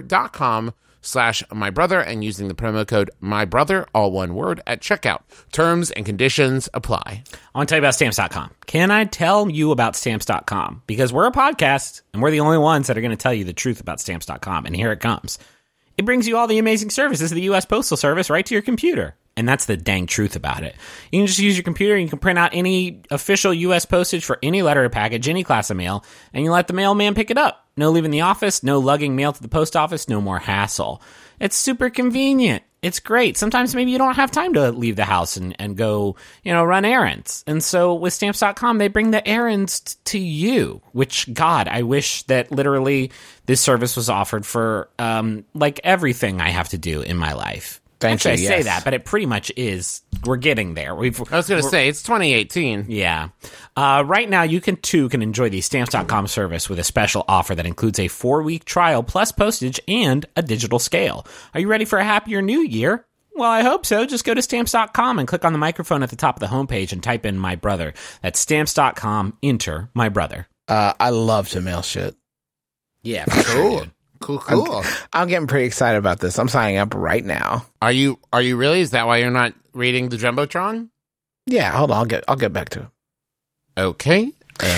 casper.com/mybrother and using the promo code mybrother, all one word, at checkout. Terms and conditions apply. I want to tell you about Stamps.com. Can I tell you about Stamps.com? Because we're a podcast, and we're the only ones that are going to tell you the truth about Stamps.com, and here it comes. It brings you all the amazing services of the U.S. Postal Service right to your computer. And that's the dang truth about it. You can just use your computer, and you can print out any official U.S. postage for any letter or package, any class of mail, and you let the mailman pick it up. No leaving the office, no lugging mail to the post office, no more hassle. It's super convenient. It's great. Sometimes maybe you don't have time to leave the house and go, run errands. And so with Stamps.com, they bring the errands to you, which, God, I wish that literally this service was offered for, everything I have to do in my life. Actually, I say that, but it pretty much is. We're getting there. I was going to say, it's 2018. Yeah. Right now, you can enjoy the Stamps.com service with a special offer that includes a 4-week trial plus postage and a digital scale. Are you ready for a happier new year? Well, I hope so. Just go to Stamps.com and click on the microphone at the top of the homepage and type in My Brother. That's Stamps.com. Enter My Brother. I love to mail shit. Yeah, Cool. Cool. I'm getting pretty excited about this. I'm signing up right now. Are you really? Is that why you're not reading the Jumbotron? Yeah, hold on. I'll get back to it. Okay.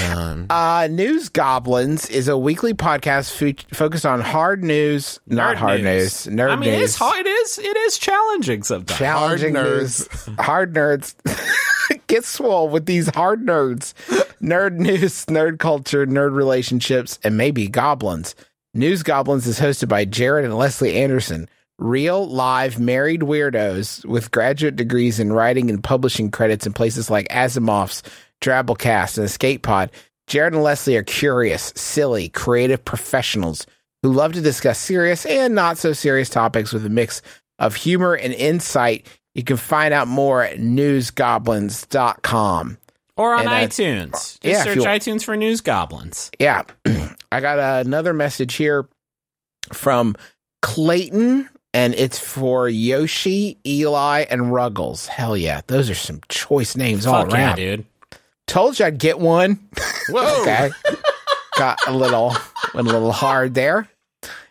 News Goblins is a weekly podcast focused on hard news, not hard news. Nerd news. It is challenging sometimes. Challenging Hard news. Hard nerds. Get swole with these hard nerds. Nerd news, nerd culture, nerd relationships, and maybe goblins. News Goblins is hosted by Jared and Leslie Anderson, real, live, married weirdos with graduate degrees in writing and publishing credits in places like Asimov's, Drabblecast, and Escape Pod. Jared and Leslie are curious, silly, creative professionals who love to discuss serious and not so serious topics with a mix of humor and insight. You can find out more at newsgoblins.com. Or on iTunes. Just search you- iTunes for News Goblins. Yeah. I got another message here from Clayton, and it's for Yoshi, Eli, and Ruggles. Hell yeah. Those are some choice names all Fuck around. yeah, dude. Told you I'd get one. Whoa. Okay. Got a little hard there.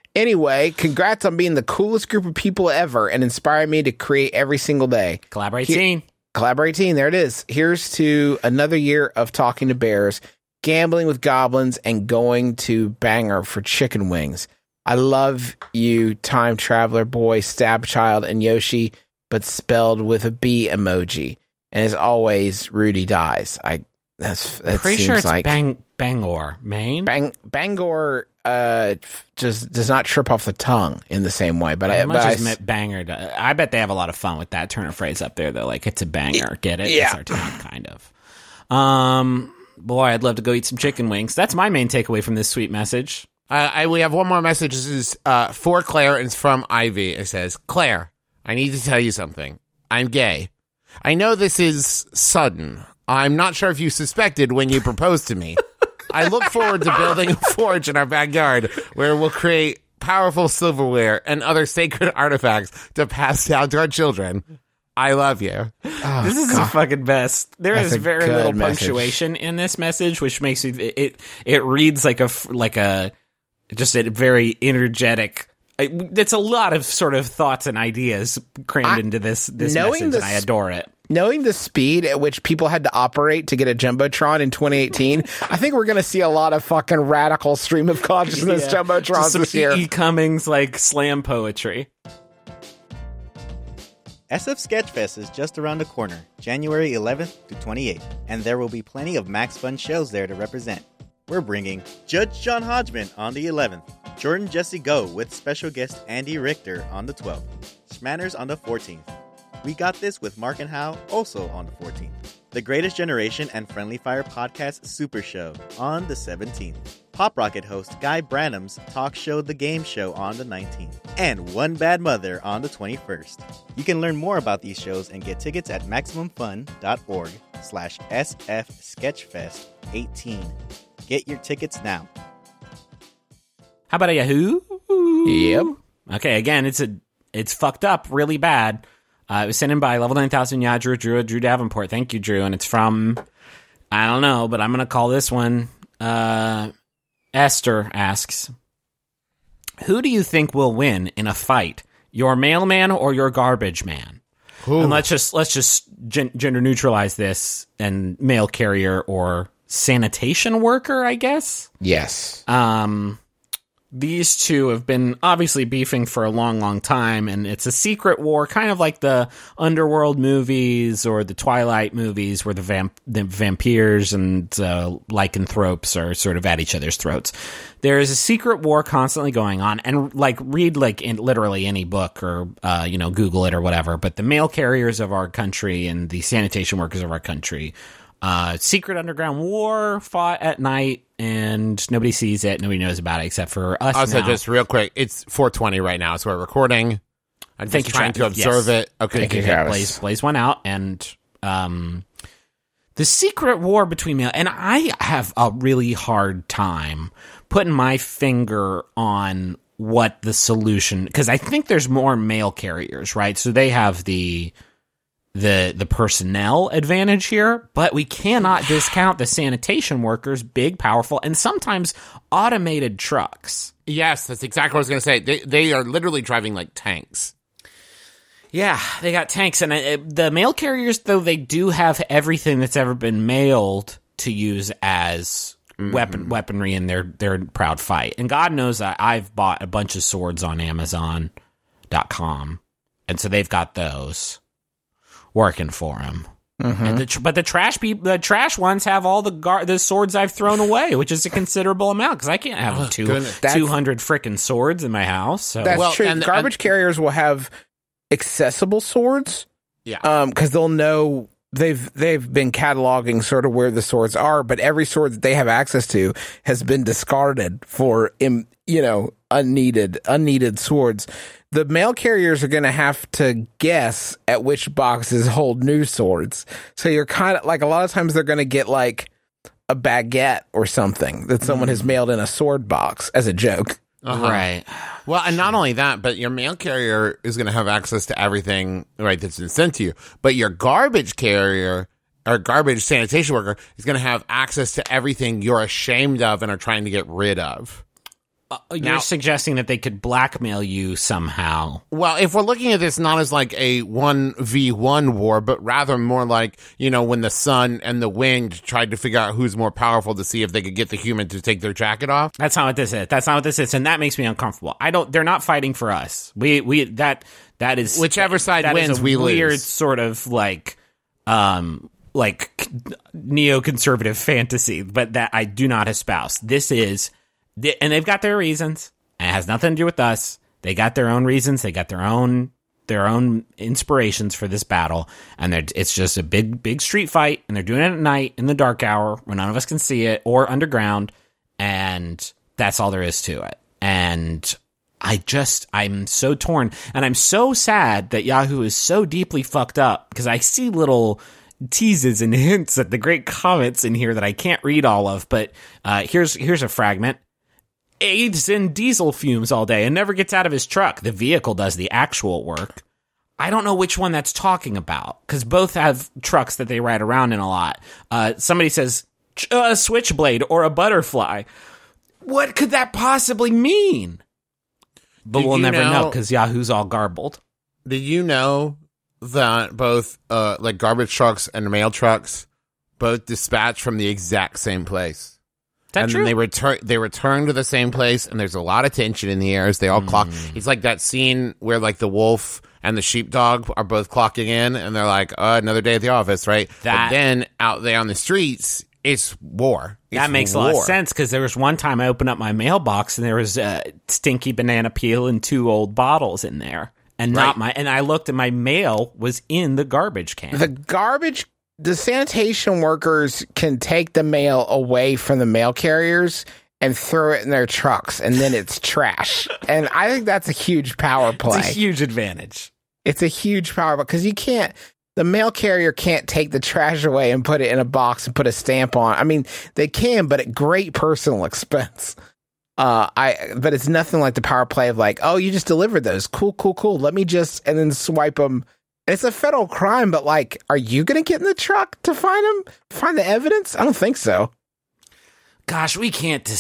Anyway, congrats on being the coolest group of people ever and inspiring me to create every single day. Collaborate Teen. Collaborate Teen, there it is. Here's to another year of talking to bears, gambling with goblins, and going to Banger for chicken wings. I love you, Time Traveler Boy, Stab Child, and Yoshi, but spelled with a B emoji. And as always, Rudy dies. That Pretty seems sure it's like Bangor, Maine. Bangor just does not trip off the tongue in the same way. But Banger. I bet they have a lot of fun with that turn of phrase up there, though. Like, it's a banger. Get it? Yeah. It's our town, kind of. Boy, I'd love to go eat some chicken wings. That's my main takeaway from this sweet message. We have one more message. This is for Claire, and it's from Ivy. It says, Claire, I need to tell you something. I'm gay. I know this is sudden. I'm not sure if you suspected when you proposed to me. I look forward to building a forge in our backyard where we'll create powerful silverware and other sacred artifacts to pass down to our children. I love you. Oh, this is the fucking best. There That's is a very good little message. punctuation in this message, which makes it reads like a just a very energetic. It's a lot of sort of thoughts and ideas crammed into this knowing message, and I adore it. Knowing the speed at which people had to operate to get a Jumbotron in 2018, I think we're going to see a lot of fucking radical stream of consciousness Jumbotrons Just some this year. E. Cummings like slam poetry. SF Sketchfest is just around the corner, January 11th to 28th, and there will be plenty of Max Fun shows there to represent. We're bringing Judge John Hodgman on the 11th, Jordan Jesse Go with special guest Andy Richter on the 12th, Schmanners on the 14th. We Got This with Mark and Howe also on the 14th. The Greatest Generation and Friendly Fire Podcast Super Show on the 17th. Pop Rocket host Guy Branum's talk show The Game Show on the 19th. And One Bad Mother on the 21st. You can learn more about these shows and get tickets at MaximumFun.org/SFSketchfest18. Get your tickets now. How about a Yahoo? Yep. Okay, again, it's fucked up really bad. It was sent in by Level 9000 Drew Davenport. Thank you, Drew. And it's from, I don't know, but I'm going to call this one, Esther asks, who do you think will win in a fight? Your mailman or your garbage man? Ooh. And let's just gender neutralize this and mail carrier or sanitation worker, I guess. Yes. These two have been obviously beefing for a long, long time, and it's a secret war, kind of like the Underworld movies or the Twilight movies, where the vampires and lycanthropes are sort of at each other's throats. There is a secret war constantly going on, and read in literally any book or Google it or whatever. But the mail carriers of our country and the sanitation workers of our country. Secret underground war fought at night, and nobody sees it. Nobody knows about it except for us. Also, now. just real quick, it's 4:20 right now, so we're recording. I'm just trying to observe it. Okay, Thank you, Travis. Blaze one out, and the secret war between mail. And I have a really hard time putting my finger on what the solution, because I think there's more mail carriers, right? So they have the personnel advantage here, but we cannot discount the sanitation workers, big, powerful, and sometimes automated trucks. Yes, that's exactly what I was going to say. They are literally driving like tanks. Yeah, they got tanks, and the mail carriers, though, they do have everything that's ever been mailed to use as weaponry in their proud fight. And God knows I've bought a bunch of swords on Amazon.com, and so they've got those working for him. Mm-hmm. But the trash ones have all the swords I've thrown away, which is a considerable amount, because I can't have 200 frickin' swords in my house. So. That's true. And garbage carriers will have accessible swords. Yeah. Because they'll know they've been cataloging sort of where the swords are, but every sword that they have access to has been discarded for unneeded swords. The mail carriers are going to have to guess at which boxes hold new swords. So you're kind of like, a lot of times they're going to get like a baguette or something that someone has mailed in a sword box as a joke. Right. Well, and not only that, but your mail carrier is going to have access to everything, right, that's been sent to you. But your garbage carrier or garbage sanitation worker is going to have access to everything you're ashamed of and are trying to get rid of. You're suggesting that they could blackmail you somehow. Well, if we're looking at this not as like a 1v1 war, but rather more like, when the sun and the wind tried to figure out who's more powerful to see if they could get the human to take their jacket off. That's not what this is. And that makes me uncomfortable. They're not fighting for us. That is whichever side that wins, is a we weird lose. Sort of like neoconservative fantasy, but that I do not espouse. This is, and they've got their reasons. It has nothing to do with us. They got their own reasons. They got their own inspirations for this battle, and it's just a big street fight, and they're doing it at night in the dark hour when none of us can see it, or underground, and that's all there is to it. And I'm so torn, and I'm so sad that Yahoo is so deeply fucked up, because I see little teases and hints at the great comments in here that I can't read all of, but here's a fragment. Aids in diesel fumes all day and never gets out of his truck. The vehicle does the actual work. I don't know which one that's talking about, because both have trucks that they ride around in a lot. Somebody says, a switchblade or a butterfly. What could that possibly mean? But we'll never know, because Yahoo's all garbled. Do you know that both like garbage trucks and mail trucks both dispatch from the exact same place? That's true. Then they return to the same place, and there's a lot of tension in the air as they all clock. It's like that scene where like the wolf and the sheepdog are both clocking in, and they're like, another day at the office, right? But then out there on the streets, it's war. That makes a lot of sense, because there was one time I opened up my mailbox and there was a stinky banana peel and 2 old bottles in there, and and I looked and my mail was in the garbage can. The sanitation workers can take the mail away from the mail carriers and throw it in their trucks, and then it's trash. And I think that's a huge power play. It's a huge advantage. It's a huge power play, because the mail carrier can't take the trash away and put it in a box and put a stamp on. I mean, they can, but at great personal expense. But it's nothing like the power play of like, oh, you just delivered those. Cool. Let me and then swipe them. It's a federal crime, but like, are you going to get in the truck to find them? Find the evidence? I don't think so. Gosh, we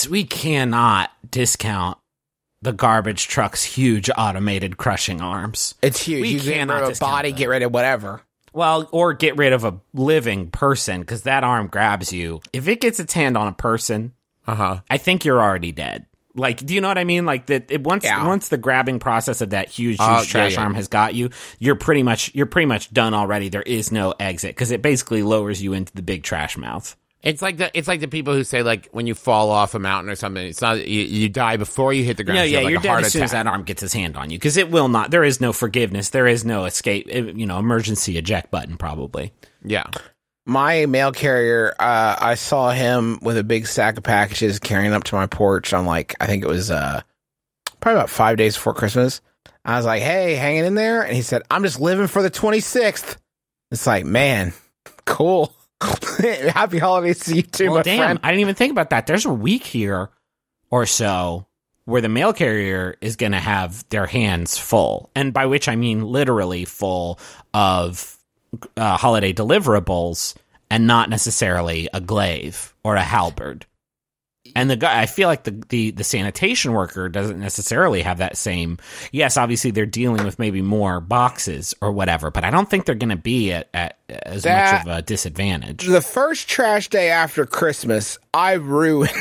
cannot discount the garbage truck's huge automated crushing arms. It's huge. You get rid of a body, get rid of whatever. Well, or get rid of a living person, because that arm grabs you. If it gets its hand on a person, I think you're already dead. Like, do you know what I mean? Like that. Once the grabbing process of that huge trash arm has got you, you're pretty much done already. There is no exit, because it basically lowers you into the big trash mouth. It's like the people who say, like, when you fall off a mountain or something, it's not you die before you hit the ground. You're dead as soon as that arm gets his hand on you, because it will not. There is no forgiveness. There is no escape. Emergency eject button probably. Yeah. My mail carrier, I saw him with a big stack of packages carrying up to my porch on I think it was probably about 5 days before Christmas. I was like, hey, hanging in there? And he said, I'm just living for the 26th. It's like, man, cool. Happy holidays to you too, my friend. I didn't even think about that. There's a week here or so where the mail carrier is going to have their hands full. And by which I mean literally full of holiday deliverables, and not necessarily a glaive or a halberd. And the guy, I feel like the sanitation worker doesn't necessarily have that same. Yes, obviously they're dealing with maybe more boxes or whatever, but I don't think they're going to be at as much of a disadvantage. The first trash day after Christmas, I ruined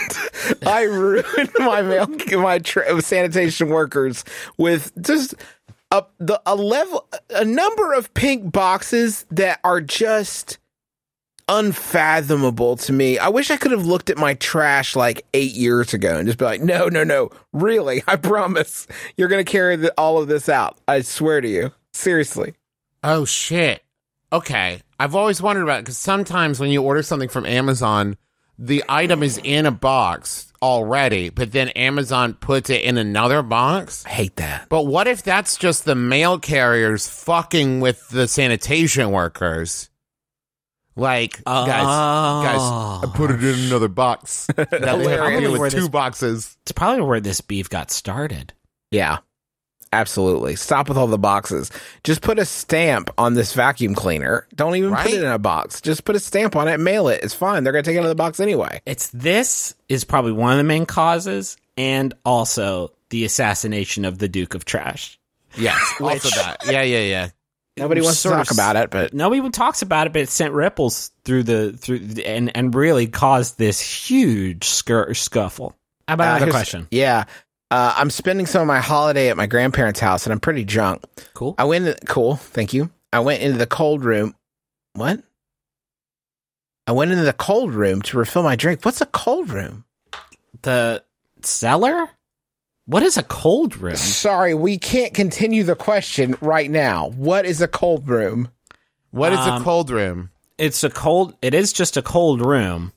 my sanitation workers with just a number of pink boxes that are just unfathomable to me. I wish I could have looked at my trash like 8 years ago and just be like, no, really, I promise you're going to carry all of this out. I swear to you. Seriously. Oh, shit. Okay. I've always wondered about it, because sometimes when you order something from Amazon, the item is in a box already, but then Amazon puts it in another box. I hate that. But what if that's just the mail carriers fucking with the sanitation workers? Like, guys, I put it in another box. That way I'm dealing with 2 boxes. It's probably where this beef got started. Yeah, absolutely. Stop with all the boxes. Just put a stamp on this vacuum cleaner. Don't even put it in a box. Just put a stamp on it, mail it. It's fine. They're going to take it out of the box anyway. This is probably one of the main causes. and also the assassination of the Duke of Trash. Yes, also that. Yeah. Nobody wants to talk about it, but Nobody talks about it, but it sent ripples through and really caused this huge scuffle. How about another question? Yeah. I'm spending some of my holiday at my grandparents' house, and I'm pretty drunk. Cool. Cool, thank you. I went into the cold room. What? I went into the cold room to refill my drink. What's a cold room? The cellar? What is a cold room? Sorry, we can't continue the question right now. What is a cold room? What is a cold room? It is just a cold room.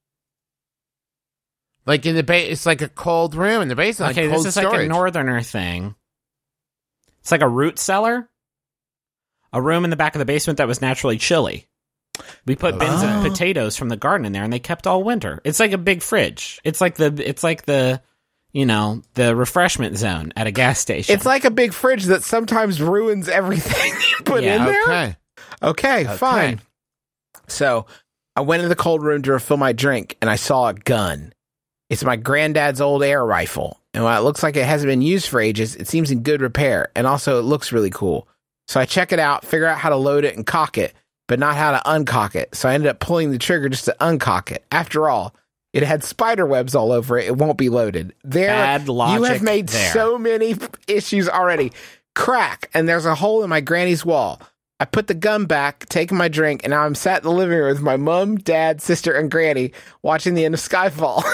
Like in the it's like a cold room in the basement. Okay, like cold this is storage. like a northerner thing. It's like a root cellar. A room in the back of the basement that was naturally chilly. We put bins of potatoes from the garden in there, and they kept all winter. It's like a big fridge. It's like the the refreshment zone at a gas station. It's like a big fridge that sometimes ruins everything you put in there. Okay, fine. So I went into the cold room to refill my drink, and I saw a gun. It's my granddad's old air rifle. And while it looks like it hasn't been used for ages, it seems in good repair. And also, it looks really cool. So I check it out, figure out how to load it and cock it, but not how to uncock it. So I ended up pulling the trigger just to uncock it. After all, it had spider webs all over it. It won't be loaded. Bad logic. You have made so many issues already. Crack, and there's a hole in my granny's wall. I put the gun back, taking my drink, and now I'm sat in the living room with my mom, dad, sister, and granny watching the end of Skyfall.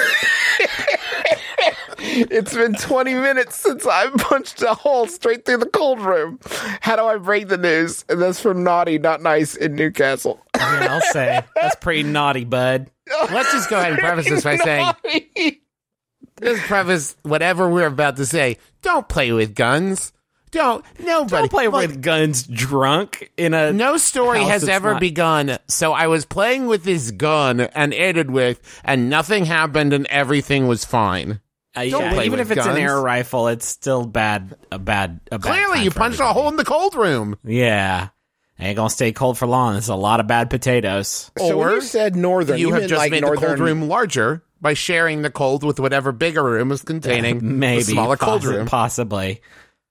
It's been 20 minutes since I punched a hole straight through the cold room. How do I break the news? And that's from Naughty, Not Nice in Newcastle. Yeah, I'll say. That's pretty naughty, bud. Let's just go ahead and preface this by saying, let's preface whatever we're about to say. Don't play with guns. Nobody. Don't play with guns drunk in a No story house has that's ever not- begun. So I was playing with this gun and ended with, and nothing happened and everything was fine. Yeah, play even with if it's guns. an air rifle, it's still bad. Clearly, time you for punched a everybody. hole in the cold room. Yeah, ain't gonna stay cold for long. There's a lot of bad potatoes. So when Or you said northern, You have meant just like made northern the cold room larger by sharing the cold with whatever bigger room is containing Maybe the smaller cold room. possibly.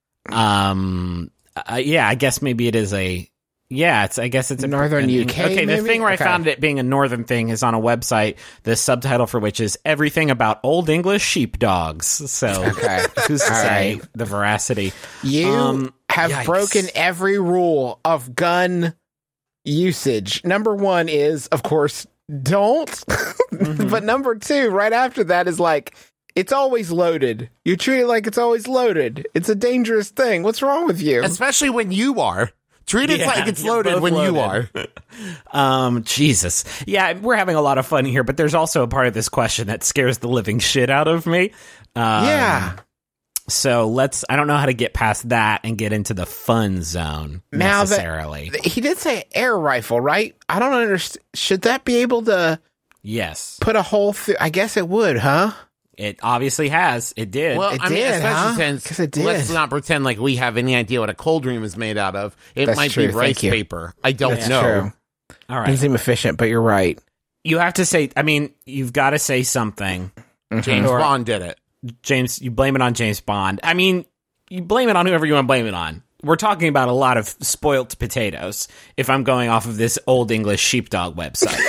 Yeah, I guess maybe it is a. Yeah, I guess it's a Northern UK, Okay, the maybe? thing where Okay. I found it being a northern thing is on a website. The subtitle for which is everything about Old English sheepdogs. So Okay. who's to All say right. the veracity? You have yikes. broken every rule of gun usage. Number one is, of course, don't. But number two, right after that, is like, it's always loaded. You treat it like it's always loaded. It's a dangerous thing. What's wrong with you? Especially when you are. Treat it Yeah, like it's you're loaded both when you loaded. are. Jesus. Yeah, we're having a lot of fun here, but there's also a part of this question that scares the living shit out of me. Yeah. So I don't know how to get past that and get into the fun zone Now that- necessarily. He did say air rifle, right? I don't understand. Should that be able to Yes. put a hole through? I guess it would, huh? It obviously has. It did. Well, It I mean, did, especially huh? since 'Cause it did. let's not pretend like we have any idea what a cold room is made out of. It That's might true, be rice thank you. paper. I don't That's know. true. All Doesn't right. seem efficient, but you're right. You have to say, I mean, you've got to say something. James Or- Bond did it. James, you blame it on James Bond. I mean, you blame it on whoever you want to blame it on. We're talking about a lot of spoilt potatoes if I'm going off of this Old English sheepdog website.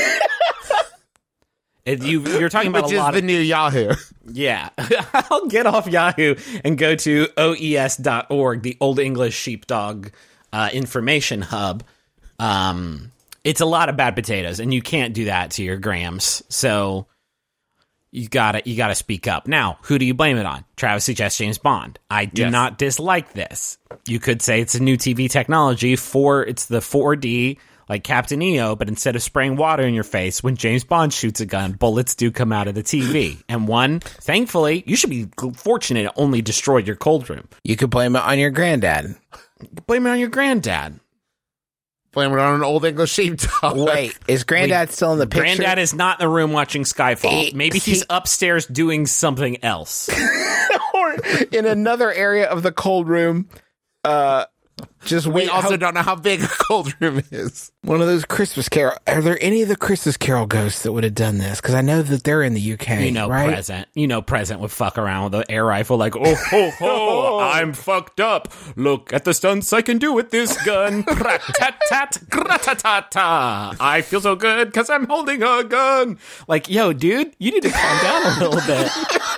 You're talking about Which a is lot the of... new Yahoo. Yeah. I'll get off Yahoo and go to oes.org, the Old English Sheepdog information hub. It's a lot of bad potatoes, and you can't do that to your grams. So you gotta speak up. Now, who do you blame it on? Travis suggests James Bond. I do Yes. not dislike this. You could say it's a new TV technology it's the 4D, like Captain EO, but instead of spraying water in your face, when James Bond shoots a gun, bullets do come out of the TV. And thankfully, you should be fortunate it only destroyed your cold room. You could blame it on your granddad. Blame it on your granddad. Blame it on an old English sheepdog. Wait, is granddad still in the picture? Granddad is not in the room watching Skyfall. He- Maybe he's upstairs doing something else. Or in another area of the cold room, Just We wait. also don't know how big a cold room is. One of those Christmas Carol. Are there any of the Christmas Carol ghosts that would have done this? Because I know that they're in the UK. right? Present would fuck around with the air rifle like, oh, ho, ho, I'm fucked up. Look at the stunts I can do with this gun. Rat-tat-tat, grat-ta-ta-ta. I feel so good because I'm holding a gun. Like, yo, dude, you need to calm down a little bit.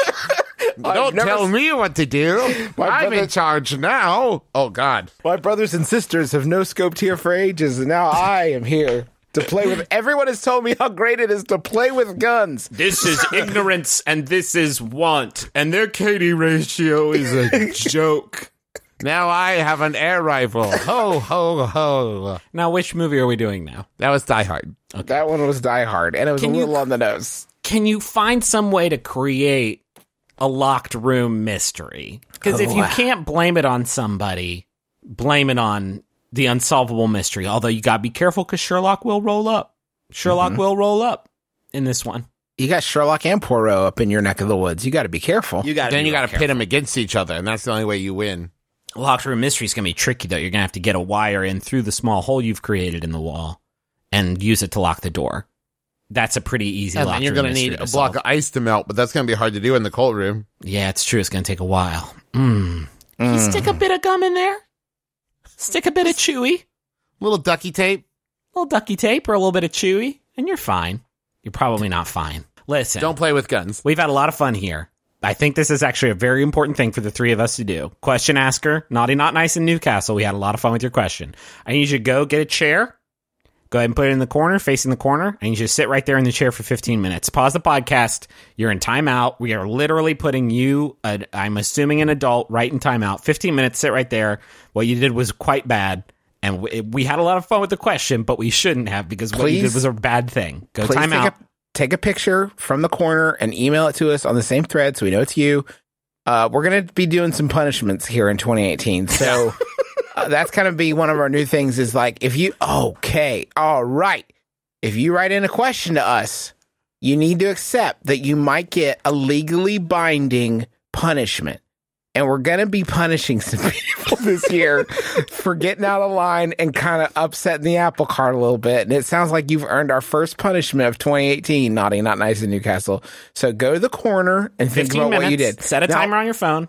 Don't tell me what to do. I'm brother- in charge now. Oh, God. My brothers and sisters have no scoped here for ages, and now I am here to play with. Everyone has told me how great it is to play with guns. This is ignorance and this is want. And their KD ratio is a joke. Now I have an air rifle. Ho, ho, ho. Now, which movie are we doing now? That was Die Hard. That one was Die Hard, and it was Can a you- little on the nose. Can you find some way to create a locked room mystery? Because if you can't blame it on somebody, blame it on the unsolvable mystery. Although you gotta be careful because Sherlock will roll up. Sherlock will roll up in this one. You got Sherlock and Poirot up in your neck of the woods. You got to be careful. You gotta Then be you real got to careful. pit them against each other, and that's the only way you win. Locked room mystery is gonna be tricky though. You're gonna have to get a wire in through the small hole you've created in the wall and use it to lock the door. That's a pretty easy And locked then you're room going to mystery need a to block solve. of ice to melt, but that's going to be hard to do in the cold room. Yeah, it's true. It's going to take a while. You stick a bit of gum in there. Stick a bit of chewy. Little ducky tape. Little ducky tape or a little bit of chewy, and you're fine. You're probably not fine. Listen, Don't play with guns. we've had a lot of fun here. I think this is actually a very important thing for the three of us to do. Question asker, Naughty Not Nice in Newcastle. We had a lot of fun with your question. I need you to go get a chair. Go ahead and put it in the corner, facing the corner. I need you to sit right there in the chair for 15 minutes. Pause the podcast. You're in timeout. We are literally putting you, I'm assuming an adult, right in timeout. 15 minutes, sit right there. What you did was quite bad. And we had a lot of fun with the question, but we shouldn't have because what you Please- did was a bad thing. Go Please timeout. take a picture from the corner and email it to us on the same thread so we know it's you. We're going to be doing some punishments here in 2018. So that's kind of be one of our new things is like, if you, okay, all right. If you write in a question to us, you need to accept that you might get a legally binding punishment. And we're going to be punishing some people this year for getting out of line and kind of upsetting the apple cart a little bit. And it sounds like you've earned our first punishment of 2018, Naughty Not Nice in Newcastle. So go to the corner and think 15 about minutes. what you did. Set a Now- timer on your phone.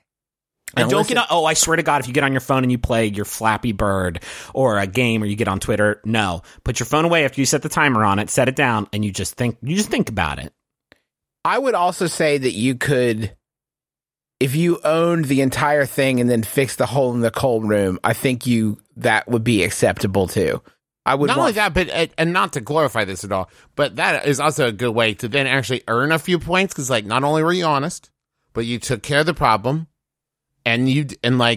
And don't get on, I swear to God, if you get on your phone and you play your Flappy Bird or a game or you get on Twitter, no. Put your phone away after you set the timer on it, set it down, and you just think about it. I would also say that you could, if you owned the entire thing and then fixed the hole in the cold room, I think that would be acceptable too. I would Not want only that, but and not to glorify this at all, but that is also a good way to then actually earn a few points because, like, not only were you honest, but you took care of the problem, and you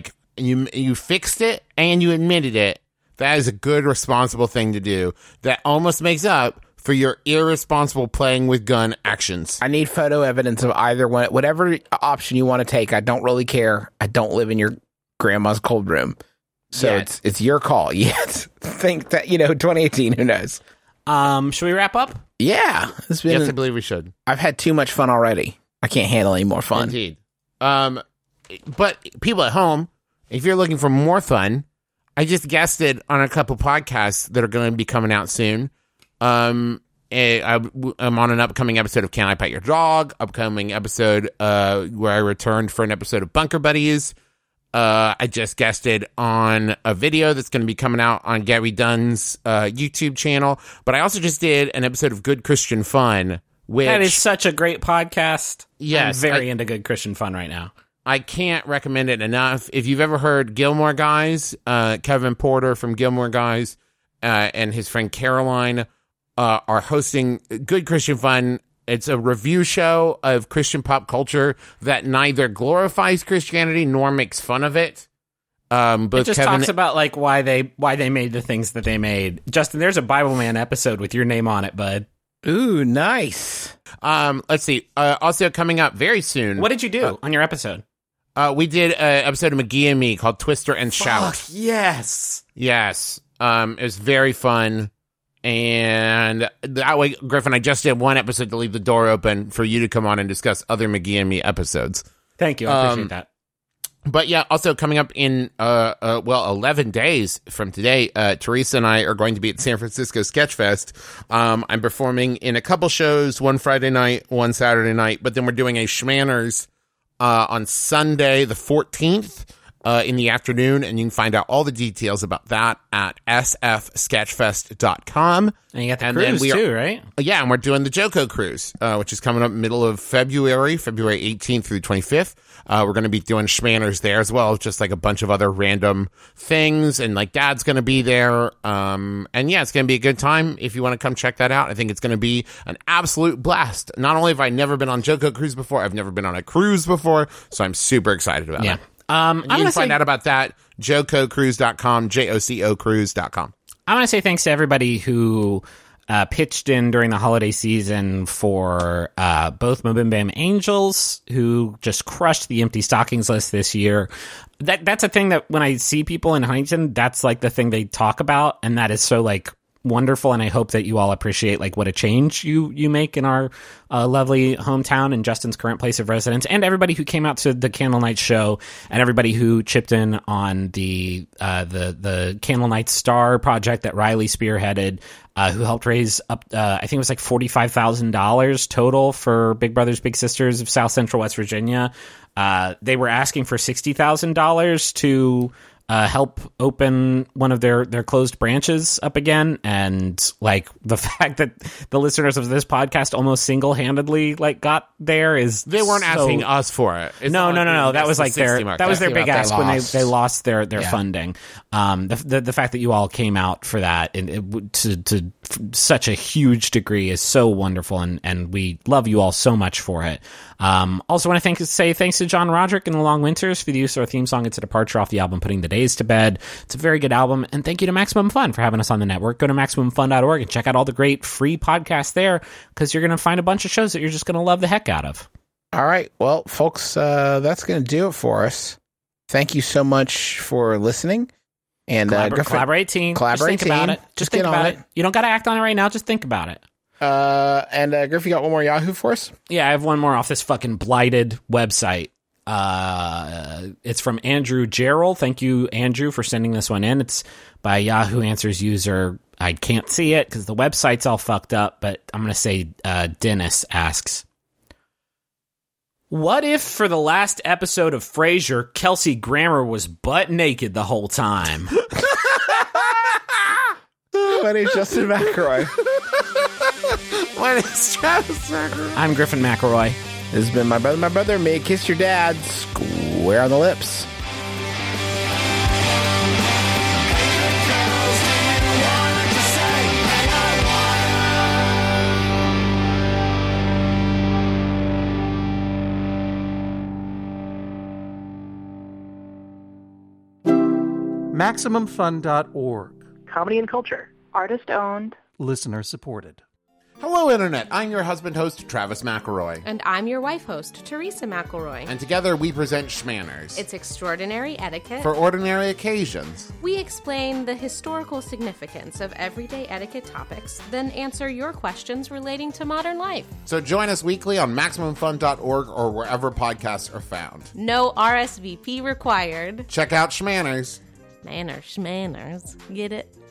fixed it and you admitted it. That is a good, responsible thing to do. That almost makes up for your irresponsible playing with gun actions. I need photo evidence of either one, whatever option you want to take. I don't really care. I don't live in your grandma's cold room. So Yet. it's your call. Yes. Think that, 2018, who knows? Should we wrap up? Yeah. It's been, Yes, I believe we should. I've had too much fun already. I can't handle any more fun. Indeed. But people at home, if you're looking for more fun, I just guested on a couple podcasts that are going to be coming out soon. I'm on an upcoming episode of Can I Pet Your Dog? Upcoming episode where I returned for an episode of Bunker Buddies. I just guested on a video that's going to be coming out on Gary Dunn's YouTube channel. But I also just did an episode of Good Christian Fun. Which, That is such a great podcast. Yes, I'm very into Good Christian Fun right now. I can't recommend it enough. If you've ever heard Gilmore Guys, Kevin Porter from Gilmore Guys and his friend Caroline are hosting Good Christian Fun. It's a review show of Christian pop culture that neither glorifies Christianity nor makes fun of it. Both It just Kevin, talks about like why they made the things that they made. Justin, there's a Bible Man episode with your name on it, bud. Ooh, nice. let's see. Also coming up very soon. What did you do on your episode? We did an episode of McGee and Me called Twister and Shout. Yes. Yes. It was very fun. And that way, Griffin, I just did one episode to leave the door open for you to come on and discuss other McGee and Me episodes. Thank you. I appreciate that. But yeah, also coming up in 11 days from today, Teresa and I are going to be at San Francisco Sketchfest. I'm performing in a couple shows, one Friday night, one Saturday night, but then we're doing a Schmanners on Sunday the 14th in the afternoon, and you can find out all the details about that at sfsketchfest.com. And you got the cruise too, right? Yeah, and we're doing the Joko cruise, which is coming up middle of February 18th through the 25th. We're going to be doing Schmanners there as well, just like a bunch of other random things, and like Dad's going to be there. And yeah, it's going to be a good time if you want to come check that out. I think it's going to be an absolute blast. Not only have I never been on Joko cruise before, I've never been on a cruise before, so I'm super excited about it. And you can find out about that, jokocruise.com, JOCOcruise.com. I want to say thanks to everybody who pitched in during the holiday season for both Mabim Bam Angels, who just crushed the empty stockings list this year. That's a thing that when I see people in Huntington, that's like the thing they talk about, and that is so like wonderful, and I hope that you all appreciate like what a change you make in our lovely hometown and Justin's current place of residence, and everybody who came out to the Candle Night show, and everybody who chipped in on the Candle Night Star project that Riley spearheaded, who helped raise up I think it was like $45,000 total for Big Brothers Big Sisters of South Central West Virginia. They were asking for $60,000 to help open one of their closed branches up again, and like the fact that the listeners of this podcast almost single-handedly like got there is They weren't asking us for it. It's No. not like That was like their big ask when they lost their Yeah. funding. The fact that you all came out for that and to such a huge degree is so wonderful, and we love you all so much for it. Also want to say thanks to John Roderick and the Long Winters for the use of our theme song. It's a departure off the album Putting the Days to Bed. It's a very good album, and thank you to Maximum Fun for having us on the network. Go to MaximumFun.org and check out all the great free podcasts there, because you're going to find a bunch of shows that you're just going to love the heck out of. All right. Well, folks, that's going to do it for us. Thank you so much for listening. And collaborate team. Just think about it. Just think about it. You don't got to act on it right now. Just think about it. And Griff, you got one more Yahoo for us? Yeah, I have one more off this fucking blighted website. It's from Andrew Gerald. Thank you, Andrew, for sending this one in. It's by Yahoo Answers user. I can't see it because the website's all fucked up, but I'm going to say Dennis asks, what if for the last episode of Frasier, Kelsey Grammer was butt naked the whole time? My name's Justin McElroy. My name's Travis McElroy. I'm Griffin McElroy. This has been My Brother, May I Kiss Your Dad, square on the lips. MaximumFun.org. Comedy and culture. Artist owned. Listener supported. Hello, Internet. I'm your husband host, Travis McElroy. And I'm your wife host, Teresa McElroy. And together we present Schmanners. It's extraordinary etiquette. For ordinary occasions. We explain the historical significance of everyday etiquette topics, then answer your questions relating to modern life. So join us weekly on MaximumFun.org or wherever podcasts are found. No RSVP required. Check out Schmanners. Manners. Get it?